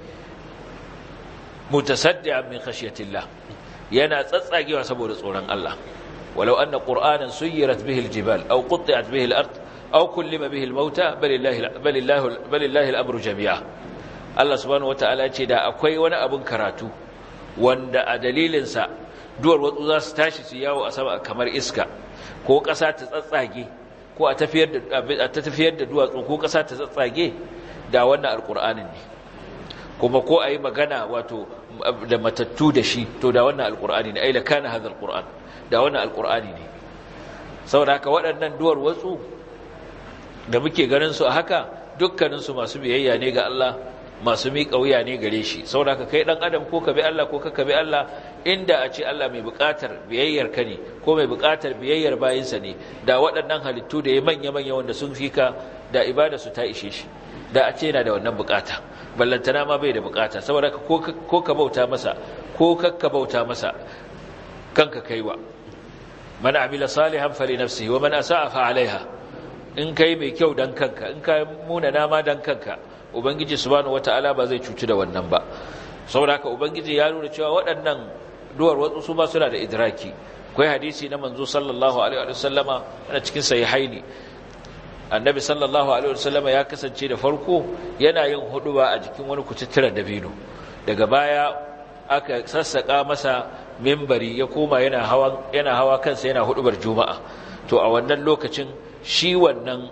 mutasaddian min khashyatillah yana tsatsagewa saboda tsoron Allah walau anna qur'anan suyirat bihi aljibal aw qutti'at bihi al-ard aw kullima bihi al-mauta balillahi al-amru jami'a Allah subhanahu wataala ce da akwai wani abun karatu wanda a dalilin sa duwar watsu za su tashi su yawo a sama kamar iska ko ƙasa ta tsatsage ko a tafiyar da duwatsu ko ƙasa ta tsatsage da wannan alqur'anin ne kuma ko ayi magana wato da matattu da shi to da wannan alqur'ani ne ai la kana hadha alqur'an da wannan alqur'ani ne saboda haka waɗannan duwar watsu da muke ganin su a haka dukkanin su masu biyayya ne ga Allah masu miƙa wuya ne gare shi saboda haka kai dan adam ko ka bi Allah ko ka bi Allah inda a ce Allah mai buƙatar biyayyar ka ne ko mai buƙatar biyayyar bayinsa ne da waɗannan halittu da ya manya-manya wanda sun fika da ibada su ta ishe shi da a ce yana da wannan bukata ballantana ma bai da bukata saboda ko ka bauta masa ko kakka bauta masa kanka kaiwa man amila salihan fali nafsihi wa man asaa fa alaiha in kai mai kyau dan kanka in kai munana ma dan kanka ubangiji subhanahu wataala ba zai cuci da wannan ba saboda haka ubangiji ya nuna cewa waɗannan duwar wasu su ba suna da idraki akwai hadisi na manzo sallallahu alaihi wasallama ana cikin sahihaini annabi sallallahu alaihi wasallama ya kasance da farko yana yin huduba a jikin wani kututturen dabino daga baya aka sassaka masa minbari ya koma yana hawa kansa yana hudubar juma'a to a wannan lokacin shi wannan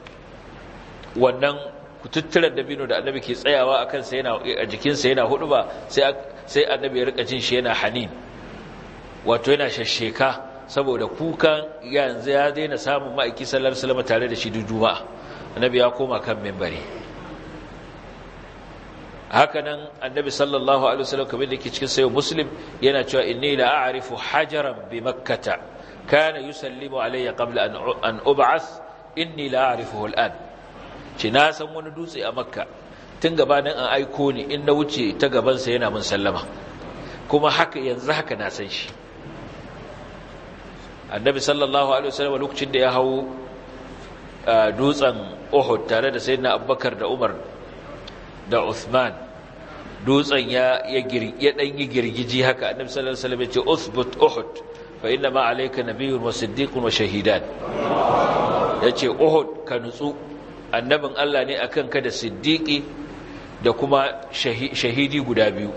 kututturen dabino da annabi ke tsayawa a kansa a jikinsa yana huduba sai annabi ya rika jin shi yana hanin wato yana shasheka saboda kukan yanzu ya daina samun ma'aiki sallallahu alaihi wasallam tare da shi duk juma'a annabi ya koma kan minbari hakanan annabi sallallahu alaihi wasallam kamar da yake cikin sahih muslim yana cewa inni la a'rifu hajaran bi makkah kana yusallimu alayya qabla an ub'ath inni la a'rifuhu al'an ce na san wani dutse a makka tun gabanin an aiko ni in na wuce ta gaban sa yana mun sallama kuma haka yanzu haka na san shi annabi sallallahu alaihi wasallam lokacin da ya hawo dutsen Uhud tare da sayyidina Abubakar da Umar da Uthman dutsen ya dan yi girgiji haka annabi sallallahu alaihi wasallam ya ce uthbut Uhud fa inna ma alayka nabiyyun wa siddiqun wa shahidan yace Uhud ka nutsu annabin Allah ne akan ka da siddiqi da kuma shahidai guda biyu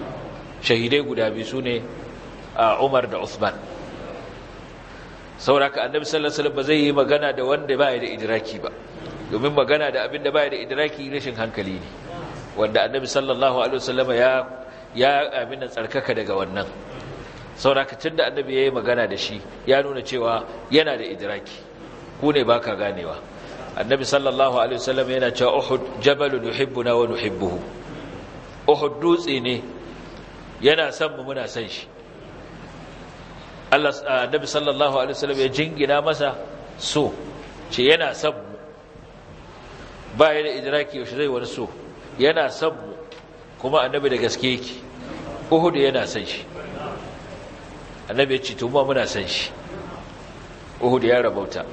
sune Umar da Uthman sauraka annabi sallallahu alaihi wasallam ba zai yi magana da wanda baya da idraki ba domin magana da abin da baya da idraki rashin hankali ne wanda annabi sallallahu alaihi wasallam ya abin da tsarkaka daga wannan sauraka tunda annabi yayi magana da shi ya nuna cewa yana da idraki ku ne baka ganewa annabi sallallahu alaihi wasallam yana cewa Uhud jabalun yuhibbuna wa nuhibbuhu Uhud dutse ne yana son mu muna son shi Allah annabi sallallahu alaihi wasallam ya jingina masa so ce yana son mu ba ya da idraki yaushe zai wani so yana son mu kuma annabi da gaske yake Uhud yana son shi annabi ya ce to mu muna son shi Uhud ya rabauta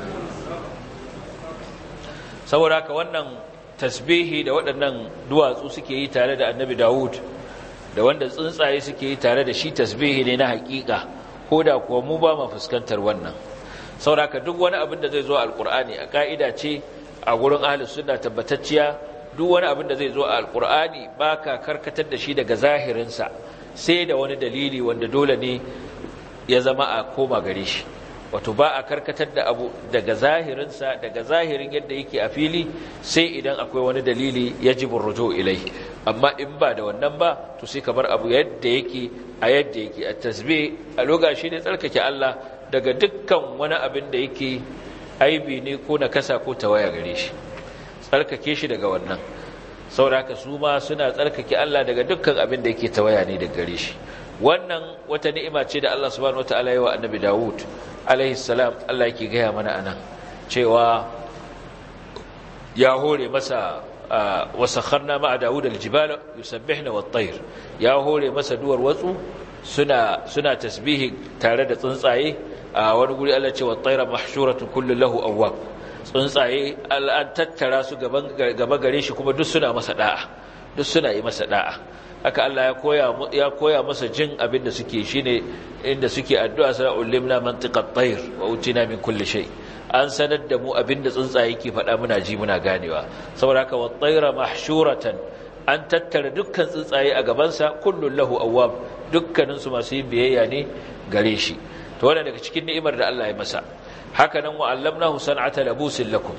saboda haka wannan tasbihi da waɗannan duwatsu suke yi tare da annabi Dawud da wanda tsuntsaye suke yi tare da shi tasbihi ne na haƙiƙa ko da kuwa mu ba mu fuskantar wannan saboda haka duk wani abin da zai zo a alƙur'ani a ka'ida ce a gurin ahlus sunna tabbatacciya duk wani abin da zai zo a alƙur'ani baka karkatar da shi daga zahirinsa sai da wani dalili wanda dole ne ya zama a koma gare shi wato ba a karkatar da abu daga zahirinsa daga zahirin yadda yake a fili sai idan akwai wani dalili yajibu rujo ilai amma in ba da wannan ba to sai ka bar abu yadda yake a yadda yake a tasbih a lokaci ne tsarkake Allah daga dukkan wani abin da yake aibi ne ko nakasa ko tawaya gare shi tsarkake shi daga wannan saboda su ma suna tsarkake Allah daga dukkan abin da yake tawaya ne daga gare shi wannan wata ni'ima ce da Allah subhanahu wataala ya wa annabi Dawud alaihi salam. Allah yake gaya mana anan cewa ya hore masa wasakharna ma'a Dawud aljibala yusabbihna wat-tayr ya hore masa duwar watsu suna tasbihi tare da tsuntsaye a wani guri Allah ce wat-tayra mahshuratun kullu lahu awwab tsuntsaye an tattara su gaba gare shi kuma duk suna masa da'a duk suna yi masa da'a haka Allah ya koya masa jin abin da suke shine inda suke addu'a sa ulimna mantiqat tayr wa utina min kulli shay an sanar da mu abin da tsuntsaye ke faɗa muna ji muna ganewa saboda haka wat tayra mahshuratan an tattara dukkan tsuntsaye a gaban sa kullu lahu awwab dukkanin su masu yin biyayya ne gare shi to wannan daga cikin ni'imar da Allah ya masa haka nan wa allamnahu san'ata labusin lakum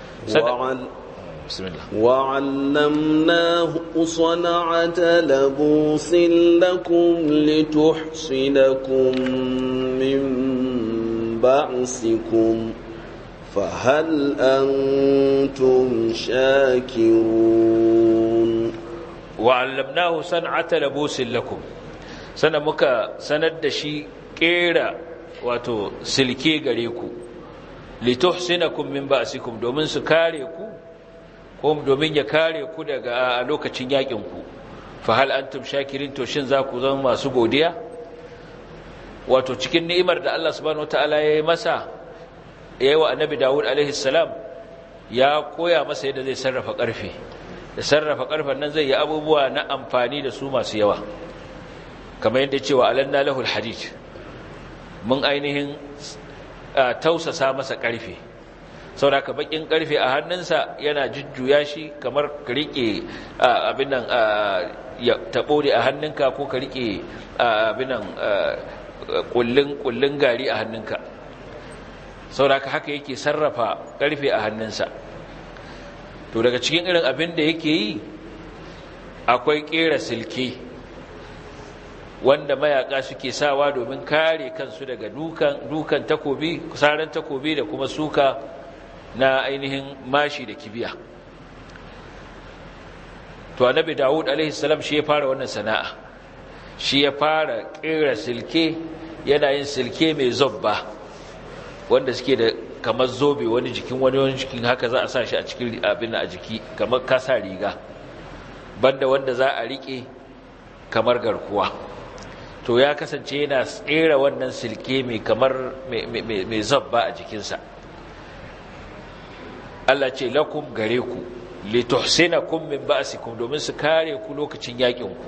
بسم الله وعلمناه صنعة لبوس لكم لتحصنكم من بأسكم فهل أنتم شاكرون وعلمناه صنعة لبوس لكم سنمك سندشي كيرا واتو سلكي غريكو لتحصنكم من بأسكم دومن سكاريكو ko domin ya kare ku daga lokacin yakin ku fa hal antum shakirin to shin za ku zama masu godiya wato cikin ni'imar da Allah subhanahu wataala ya yi masa yayi wa annabi Dawud alaihi salam ya koya masa yadda zai sarrafa karfe da sarrafa karfen nan zai yi abubuwa na amfani da su masu yawa kamar yadda cewa alanna lahul hadid mun ainihin tausasa masa karfe saboda bakin karfe a hannunsa yana jujjuya shi kamar ka rike abin nan ya tabo a hannunka ko ka rike abin nan kullun gari a hannunka saboda haka yake sarrafa karfe a hannunsa to daga cikin irin abin da yake yi akwai kera silke wanda mayaka suke sawa domin kare kansu daga dukan takobi saran takobi da kuma suka na ainihin mashi da kibiya to annabi Dawud alaihi salam shi ya fara wannan sana'a shi ya fara kera silke yana yin silke mai zobba wanda suke da kamar zobe wani jikin wani jikin haka za a sa shi a cikin abin a jiki kamar kasa riga banda wanda za a rike kamar garkuwa to ya kasance yana tsera wannan silke mai kamar mai zobba a jikinsa Allah ce lakum gare ku lituhsinakum min ba'sikum domin su kare ku lokacin yakin ku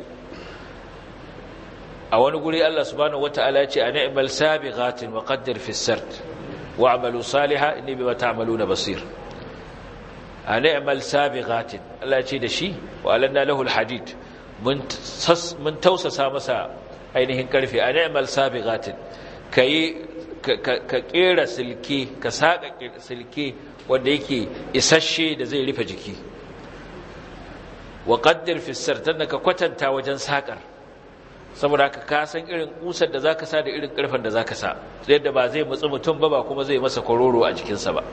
a wani guri Allah subhanahu wataala ya ce an'mal sabighatin wa qaddir fi as-sard wa'malu salihan inni bima ta'maluna basir an'mal sabighatin Allah ya ce da shi wa alanna lahu al-hadid mun tausasa masa ainihin karfe an'mal sabighatin kai ka kera silke ka saka silke wanda yake isasshe da zai rufe jiki wa qaddir fi as-sard ka kwatanta wajen sakar saboda ka san irin kusar da zaka sa da irin karfin da zaka sa yadda ba zai mutsu mutum ba kuma zai masa kororo a jikinsa ba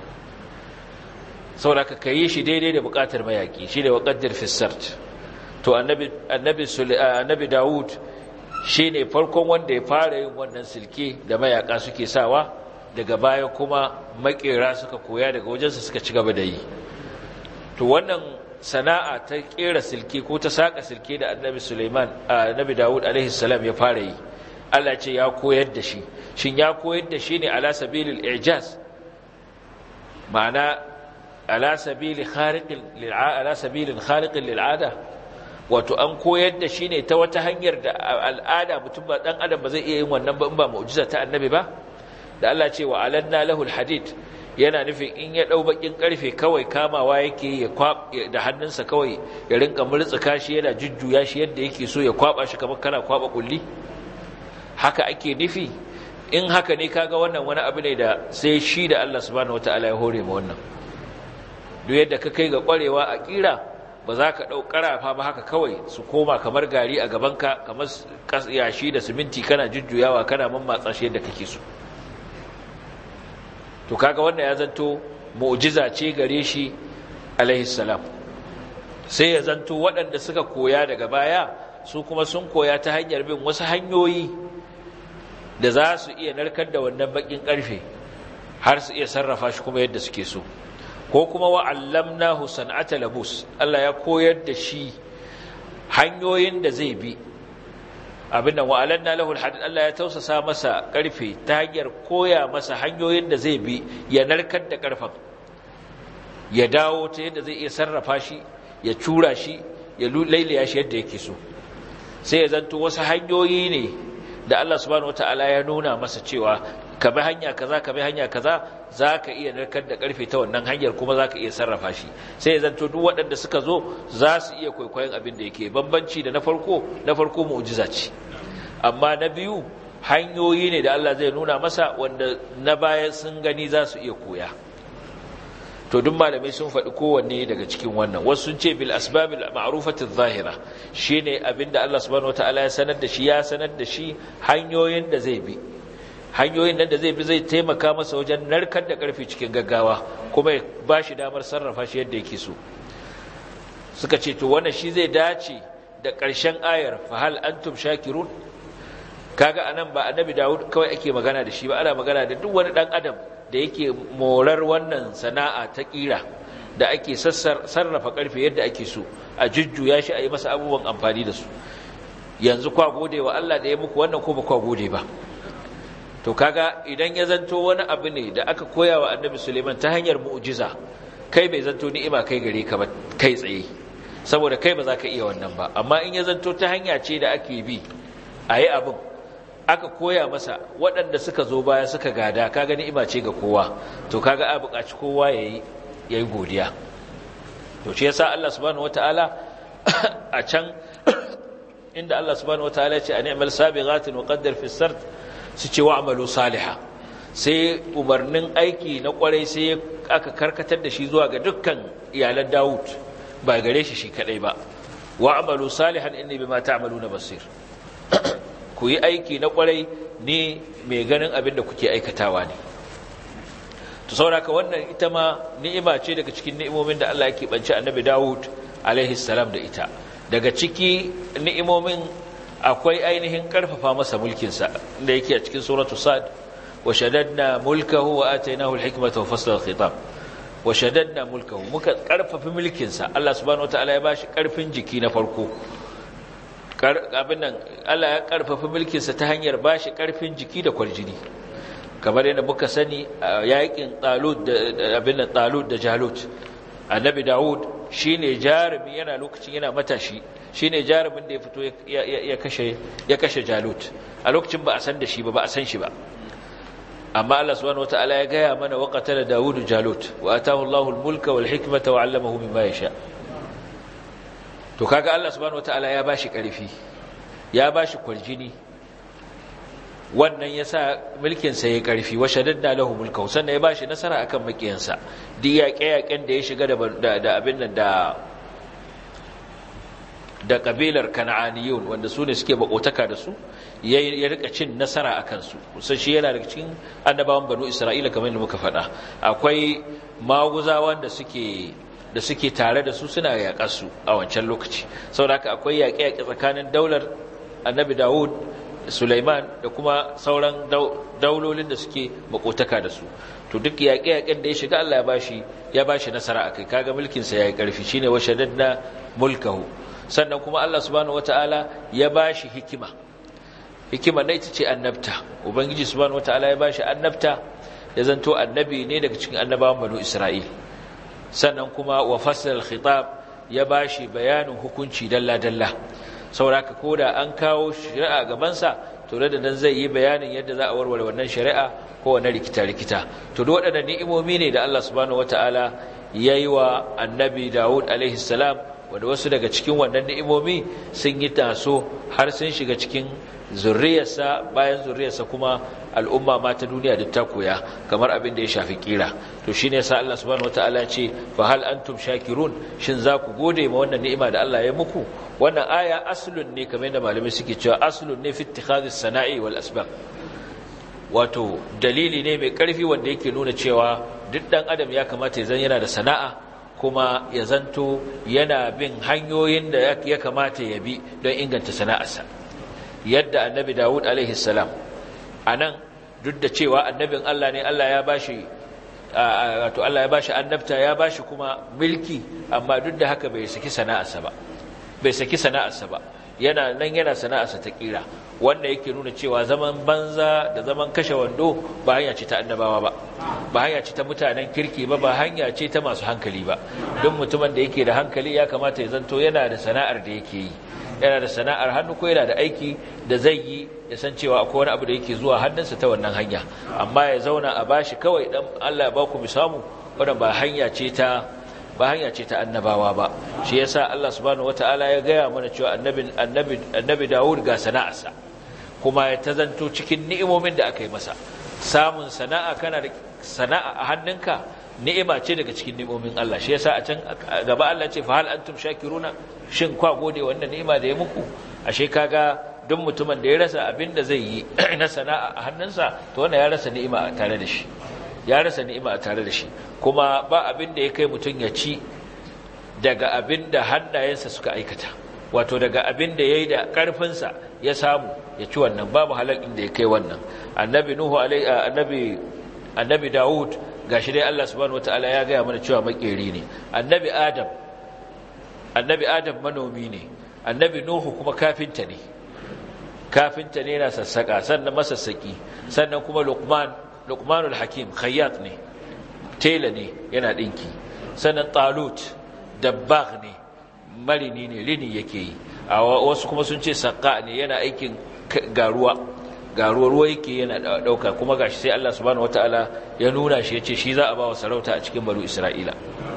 saboda ka kai shi daidai da bukatar mayaki shi da waqaddir fi as-sard to annabi Dawud shine farkon wanda ya fara yin wannan silke da mayaka suke sawa daga baya kuma makera suka koya daga wajensa suka ci gaba da yi to wannan sana'a ta kera silke ko ta saka silke da annabi Dawud alaihi salam ya fara yi Allah ce ya koyar da shi shin ya koyar da shi ne ala sabilil ijaz ma'ana ala sabilil khariqil lil'ada wato an koyar da shi ne ta wata hanyar da al'ada mutum ba dan adam ba zai iya yin wannan ba in ba mu'jiza ta annabi ba da Allah ce wa alanna lahul hadid yana nufin in ya dau bakin karfe kawai kamawa yake ya da hannunsa kawai ya rinka murtsuka shi yana jujjuya shi yadda yake so ya kwaba shi kamar kana kwaba kulli haka ake nufi in haka ne kaga wannan wani abu ne da sai shi da Allah subhanahu wataala ya hore ma wannan duk yadda ka kai ga kwarewa a kira ba za ka dau karafa ba haka kawai su koma kamar gari a gabanka kamar yashi da siminti kana jujjuyawa kana mammatsa shi yadda kake so to kaga wannan ya zanto mu'jiza ce gare shi alaihi salam sai ya zanto waɗanda suka koya daga baya su kuma sun koya ta hanyar bin wasu hanyoyi da za su iya narkar da wannan bakin karfe har su iya sarrafa shi kuma yadda suke so ko kuma wa'allamnahu san'ata labus Allah ya koyar da shi hanyoyin da zai bi abin nan wa'alanna lahu alhadid Allah ya tausasa masa karfe ta hanyar koya masa hanyoyin da zai bi ya narkar da karfan ya dawo ta yadda zai iya sarrafa shi ya cura shi ya lailaya shi yadda yake so sai ya zanto wasu hanyoyi ne da Allah subhanahu wataala ya nuna masa cewa ka bi hanya kaza ka bi hanya kaza zaka iya narkar da karfe ta wannan hanyar kuma zaka iya sarrafa shi sai ya zanto duk waɗanda suka zo za su iya kwaikwayon abin da yake bambanci da na farko mu'jiza ce amma na biyu hanyoyi ne da Allah zai nuna masa wanda na baya sun gani za su iya koya to duk malamai sun faɗi kowanne daga cikin wannan wasu sun ce bil asbabil ma'rufati adh-dhahira shine abinda Allah subhanahu wataala ya sanar da shi hanyoyin da zai bi hanyoyin nan da zai bi zai taimaka masa wajen narkar da ƙarfi cikin gaggawa kuma ya ba shi damar sarrafa shi yadda yake so suka ce to wannan shi zai dace da ƙarshen ayar fa hal antum shakirun kaga anan ba annabi Dawud kawai ake magana da shi ba ana magana da duk wani dan adam da yake morar wannan sana'a ta kira da ake sarrafa karfe yadda ake so a jujjuya shi a yi masa abubuwan amfani da su. Yanzu kwa gode wa Allah da ya muku wannan ko ba kwa gode ba? To kaga idan ya zanto wani abu ne da aka koya wa Annabi Suleiman ta hanyar mu'jiza, kai bai zanto ni'ima kai gare ka ba kai tsaye, saboda kai ba za ka iya wannan ba. Amma in ya zanto ta hanya ce da ake bi a yi abin, aka koya masa, waɗanda suka zo baya suka gada, kaga ni'ima ce ga kowa, to kaga a buƙaci kowa ya yi godiya. To shi yasa Allah subhanahu wata'ala a can inda Allah subhanahu wata'ala ya ce a ni'mal sabighatin wa qaddar fi sard, su ce wa'malu salihah, sai umarnin aiki na kwarai sai aka karkatar da shi zuwa ga dukkan iyalan Dawud, ba gare shi kadai ba. wa'malu salihan inni bima ta'maluna basir. Ku yi aiki na kwarai, ni mai ganin abin da kuke aikatawa ne. To sauraka wannan ita ma ni'ima ce daga cikin ni'imomin da Allah yake banci Annabi Dawud alaihi salam da ita. Daga ciki ni'imomin akwai ainihin karfafa masa mulkin sa da yake a cikin suratu Sad, wa shaddadna mulkahu wa atainahu al-hikmata wa fasla al-khitab. Wa shaddadna mulkahu, muka karfafa mulkin sa. Allah subhanahu wataala ya bashi karfin jiki na farko. Abin nan Allah ya karfafa mulkinsa ta hanyar bashi karfin jiki da kwarjini, kamar yadda muka sani yakin Talut da abin nan Talut da Jalut. Annabi Dawud shine jarumi, yana lokacin yana matashi, shine jarumin da ya fito ya kashe Jalut. A lokacin ba a san da shi ba a san shi ba, amma Allah subhanahu wataala ya gaya mana wa qatala Dawud Jalut wa atahu Allahu al-mulka wal hikmata wa 'allamahu mimma yasha. To kaga Allah subhanahu wataala ya bashi ƙarfi, ya bashi kwarjini, wannan yasa mulkin sa yayi ƙarfi. Wa shaddadna lahu mulkahu, sannan ya bashi nasara akan makiyansa. Duk yaƙe-yaƙen da ya shiga da abin nan da kabilar Kan'aniyun, wanda su ne suke bakotaka da su, ya rika cin nasara akan su. Kusan shi yana daga cikin annabawan Banu Isra'ila, kamar yadda muka faɗa. Akwai maguzawan da suke tare da su suna yaƙar su a wancan lokaci. Saboda haka akwai yaƙe-yaƙe tsakanin daular Annabi Dawud da Sulaiman da kuma sauran daulolin da suke makotaka da su. To duk yaƙe-yaƙen da ya shiga, Allah ya bashi nasara akai. Kaga mulkin sa yayi ƙarfi, shine wa shaddadna mulkahu. Sannan kuma Allah subhanahu wataala ya bashi hikima. Hikima ne ita ce annabta. Ubangiji subhanahu wataala ya bashi annabta, ya zanto annabi ne daga cikin annabawan Banu Isra'il. Sannan kuma wa fasl al-khitab, ya bashi bayanin hukunci dalla-dalla. Sauraka koda an kawo shari'a gaban sa, to da nan zai yi bayanin yadda za a warware wannan shari'a ko wannan rikita-rikita. To duk waɗannan ni'imomi ne da Allah subhanahu wataala yayi wa Annabi Dawud alaihi salam, wanda wasu daga cikin wannan ni'imomi sun yi taso har sun shiga cikin zurriyarsa, bayan zurriyarsa kuma al'umma ma ta duniya duk ta koya, kamar abin da ya shafi kira. To shine yasa Allah subhanahu wataala ce fa hal antum shakirun, shin za ku gode ma wannan ni'ima da Allah ya muku? Wannan aya aslun ne, kamar yadda malamai suke cewa aslun ne fi ittikhadhis sana'i wal asbab. Wato dalili ne mai karfi wanda yake nuna cewa duk dan adam ya kamata ya zan yana da sana'a, kuma ya zanto yana bin hanyoyin da ya kamata ya bi don inganta sana'arsa. Yadda Annabi Dawud alaihi salam anan, duk da cewa annabin Allah ne, Allah ya bashi annabta, ya bashi kuma mulki, amma duk da haka bai saki sana'arsa ba. Yana sana'arsa ta kira, wanda yake nuna cewa zaman banza da zaman kashe wando ba hanya ce ta annabawa ba hanya ce ta mutanen kirki ba hanya ce ta masu hankali ba. Duk mutumin da yake da hankali ya kamata ya zanto yana da sana'ar da yake yi, yana da sana'ar hannu ko yana da aiki da zai yi, ya san cewa akwai wani abu da yake zuwa hannunsa ta wannan hanya. Amma ya zauna a bashi kawai dan Allah ya baku misamu, wannan ba hanya ce ta annabawa ba. Shi yasa Allah subhanahu wataala ya gaya mana cewa annabi Dawud ga sana'arsa, kuma ya tazanto cikin ni'imomin da aka yi masa. Samun sana'a, kana da sana'a a hannunka, ni'ima ce daga cikin ni'imomin Allah. Shi yasa a can gaba Allah ce fa hal antum shakiruna, shin kwa gode wannan ni'ima da ya muku? Ashe kaga duk mutumin da ya rasa abin da zai yi na sana'a a hannunsa, to wannan ya rasa ni'ima tare da shi. Kuma ba abin da ya kai mutum ya ci daga abin da hannayensa suka aikata, wato daga abin da yayi da karfinsa ya samu ya ci wannan, babu halakin da ya kai wannan. Annabi Dawud gashi dai Allah subhanahu wataala ya gaya mana cewa makeri ne. Annabi Adam manomi ne, annabi Nuhu kuma kafinta ne yana sassaka, sannan masassaki, sannan kuma Luqmanul Hakim khayyat ne, tela ne yana dinki, sannan Talut dabbagh ne, marini ne, rini yake yi. A wasu kuma sun ce saqqa ne, yana aikin garuwa ruwa yake yana dauka, kuma gashi sai Allah subhanahu wataala ya nuna shi, yace shi za a ba wa sarauta a cikin banu Isra'ila.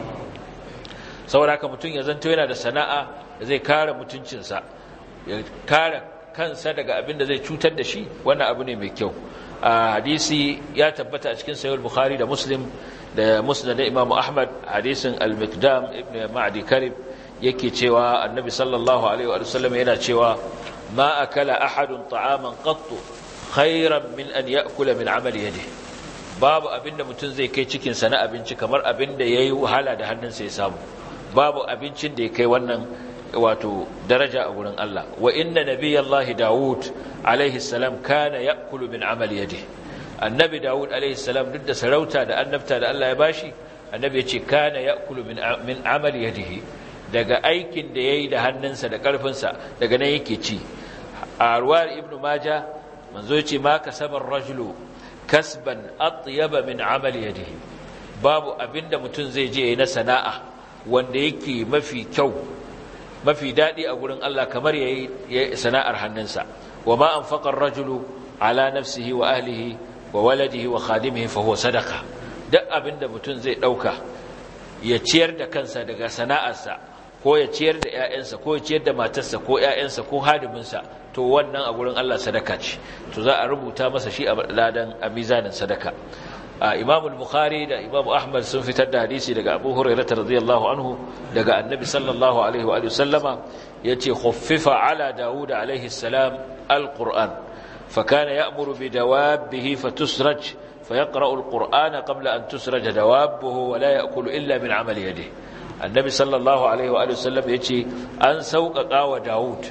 Saboda haka mutum ya zanto yana da sana'a da zai kare mutuncinsa, ya kare kansa daga abin da zai cutar da shi, wannan abu ne mai kyau. A hadisi ya tabbata a cikin sahih al-Bukhari da Muslim da Musnad Imam Ahmad, hadisin al-Miqdam ibn Ma'di Karib yake cewa annabi sallallahu alaihi wa sallam yana cewa ma akala ahadun ta'aman qattu khairan min an ya'kula min amali yadihi. Babu abinda mutum zai kai cikin sa na abinci kamar abinda yayi wahala da hannunsa ya samu. Babu abincin da ya kai wannan wato daraja a gurin Allah. Wa inna nabiyallahi Dawud alaihi salam kana ya'kulu min amali yadihi. Annabi Dawud alaihi salam duk da sarauta da annabta da Allah ya bashi, annabi ya ce kana ya'kulu min amali yadihi, daga aikin da yayi da hannunsa da karfinsa, daga nan yake ci. A ruwayar Ibn Majah manzo ya ce ma kasaba ar-rajulu kasban atyaba min amali yadihi. Babu abinda mutum zai je na sana'a wanda yake mafi kyau, mafi daɗi a gurin Allah kamar yayi sana'ar hannunsa. Wa ma anfaqa ar-rajulu ala nafsihi wa ahlihi wa waladihi wa khadimihi fa huwa sadaqa. Duk abinda mutum zai dauka ya ciyar da kansa daga sana'arsa, ko ya ciyar da ƴaƴansa, ko ya ciyar da matarsa ko ƴaƴansa ko hadiminsa, to wannan a gurin Allah sadaka ce, to za a rubuta masa shi a ladan a mizanin sadaka. Imam al-Bukhari da Imam Ahmad sun fitar da hadisi daga Abu Hurairah radhiyallahu anhu daga Annabi sallallahu alaihi wa sallama yace khuffifa ala Dawud alaihi salam al-Qur'an fa kana ya'muru bi dawabihi fatusraj fayaqra'u al-Qur'ana qabla an tusraj dawabuhu wa la ya'kulu illa min 'amali yadihi. Annabi sallallahu alaihi wa sallam yace an sauƙaƙa wa Dawud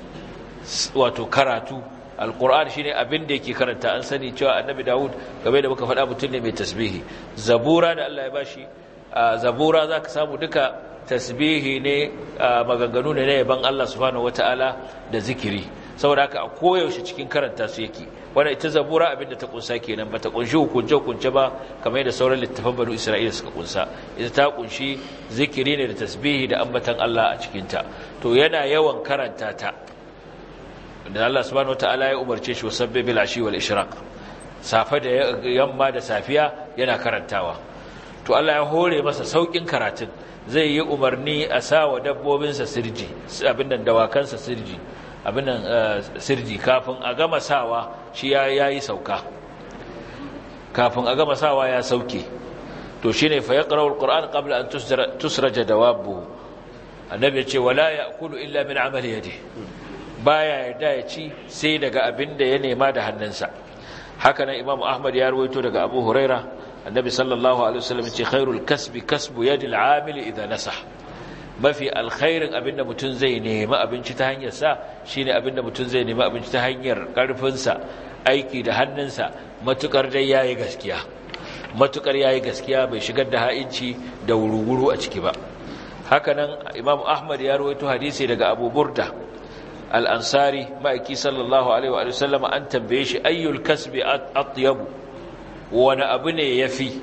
wato karatu. Al-Qur'an shine abin da yake karanta. An sani cewa Annabi Dawud, game da muka faɗa, mutum ne mai tasbihi. Zabura da Allah ya bashi, zabura zaka samu duka tasbihi ne, maganganu ne na yaban Allah subhanahu wataala da zikiri. Saboda haka a koyaushe cikin karanta su yake. Wannan ita zabura abin da ta kunsa kenan, ba ta kunshi hukunce ba kamar da sauran littafan banu Isra'ila suka kunsa. Ita ta kunshi zikiri ne da tasbihi da ambatan Allah a cikin ta. To yana yawan karanta ta, da Allah subhanahu wataala ya umarce shi wasabbi bil ashi wal ishraq, safa da yamma da safiya yana karantawa. To Allah ya hore masa saukin karatun, zai yi umarni a sawa dabbobinsa sirji, abin nan dawakansa sirji, abin nan sirji, kafin a gama sawa shi yayi sauka, kafin a gama sawa ya sauke. To shine fa yaqra'u al-Qur'an qabla an tusraja dawabuhu. Annabi ya ce wala ya'kulu illa min 'amali yadihi, baya yarda ya ci sai daga abin da ya nema da hannunsa. Haka nan Imam Ahmad ya rawaito daga Abu Huraira, Annabi sallallahu alaihi wasallam ce khairul kasbi kasbu yadil amil idha nasah. Mafi alkhairin abinda mutum zai nemi abinci ta hanyar sa shine abinda mutum zai nemi abinci ta hanyar karfin sa, aiki da hannunsa, matukar dai yayi gaskiya. Matukar yayi gaskiya, bai shigar da ha'inci da wuruguru a ciki ba. Haka nan Imam Ahmad ya rawaito hadisi daga Abu Burda al-Ansari, ma'aiki sallallahu alaihi wa sallam an tambaye shi ayyul kasbi atyabu, wani abu ne yafi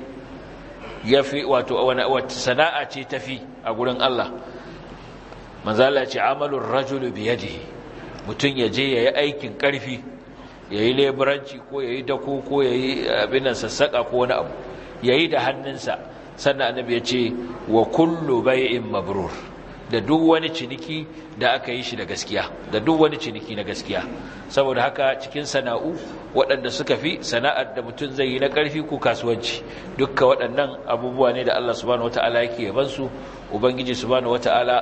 wato wata sana'a ce tafi a gurin Allah. Manzo Allah ya ce amalur rajuli bi yadihi, mutun yaje yayi aikin karfi, yayi leburanci ko yayi dako ko yayi abin sassaka ko wani abu, yayi da hannunsa. Sannan annabi ya ce wa kullu bai'in mabrur, da duk wani ciniki da aka yi shi da gaskiya, da duk wani ciniki na gaskiya. Saboda haka cikin sana'u waɗanda suka fi sana'ar da mutum zai yi na ƙarfi ko kasuwanci, dukkan waɗannan abubuwa ne da Allah subhanahu wata'ala yake yaban su. Ubangiji subhanahu wata'ala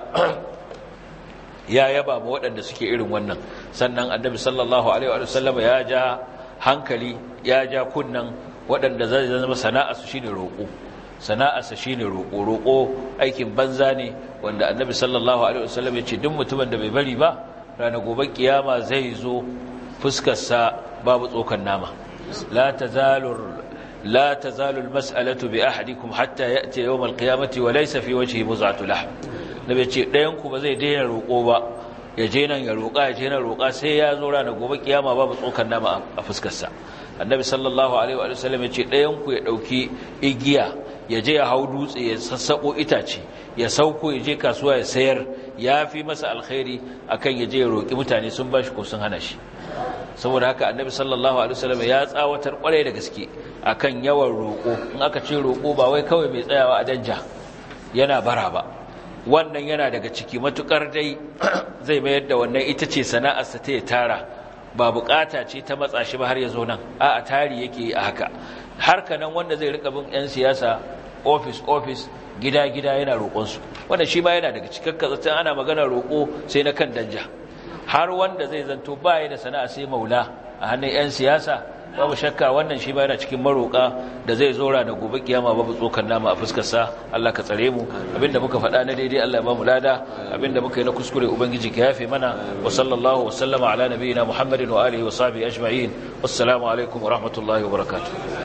ya yaba ma waɗanda suke irin wannan. Sannan annabi sallallahu alaihi wa sallam ya ja hankali, ya ja kunnan waɗanda zai zama sana'ar su shine roƙo. Sana'arsa shine roƙo aikin banza ne, wanda annabi sallallahu alaihi wasallam ya ce duk mutumin da bai bari ba, ranar gobe kiyama zai zo fuskarsa babu tsokan nama. La tazalu la tazalu almas'alatu bi ahadikum hatta ya'ti yawm alqiyamati wa laysa fi wajhihi muz'atu lahm nabi ce dayan ku ba zai daina roko ba ya je nan ya roka ya je nan roka sai ya zo ranar gobe kiyama babu tsokan nama a fuskar sa annabi sallallahu alaihi wa sallam ya ce dayan ku ya dauki igiya ya je ya hau dutse ya sassako itace ya sauko ya je kasuwa ya sayar ya fi masa alkhairi akan ya je ya roki mutane sun bashi ko sun hana shi saboda haka annabi sallallahu alaihi wasallam ya tsawatar kwarai da gaske akan yawan roko in aka ce roko ba wai kawai mai tsayawa a danja yana bara ba wannan yana daga ciki matukar dai zai mayar da wannan ita ce sana'arsa ta ya tara ba bukata ce ta matsa shi ba har ya zo nan a tari yake a haka harka nan wanda zai rika bin yan siyasa office gida yana roƙon su wanda shi ma yana daga cikakka zatan ana magana roƙo sai na kan danja har wanda zai zanto baya da sana'a sai maula a hannun 'yan siyasa babu shakka wannan shi ba yana cikin maroƙa da zai zora da gobe kiyama babu tsokan nama a fuskarsa Allah ka tsare mu abinda muka faɗa na daidai Allah ya ba mu lada abinda muka yi na kuskure ubangiji ka yafe mana wa sallallahu wa sallama ala nabiyina Muhammadin wa alihi wa sahbihi ajma'in wassalamu alaikum wa rahmatullahi wa barakatuh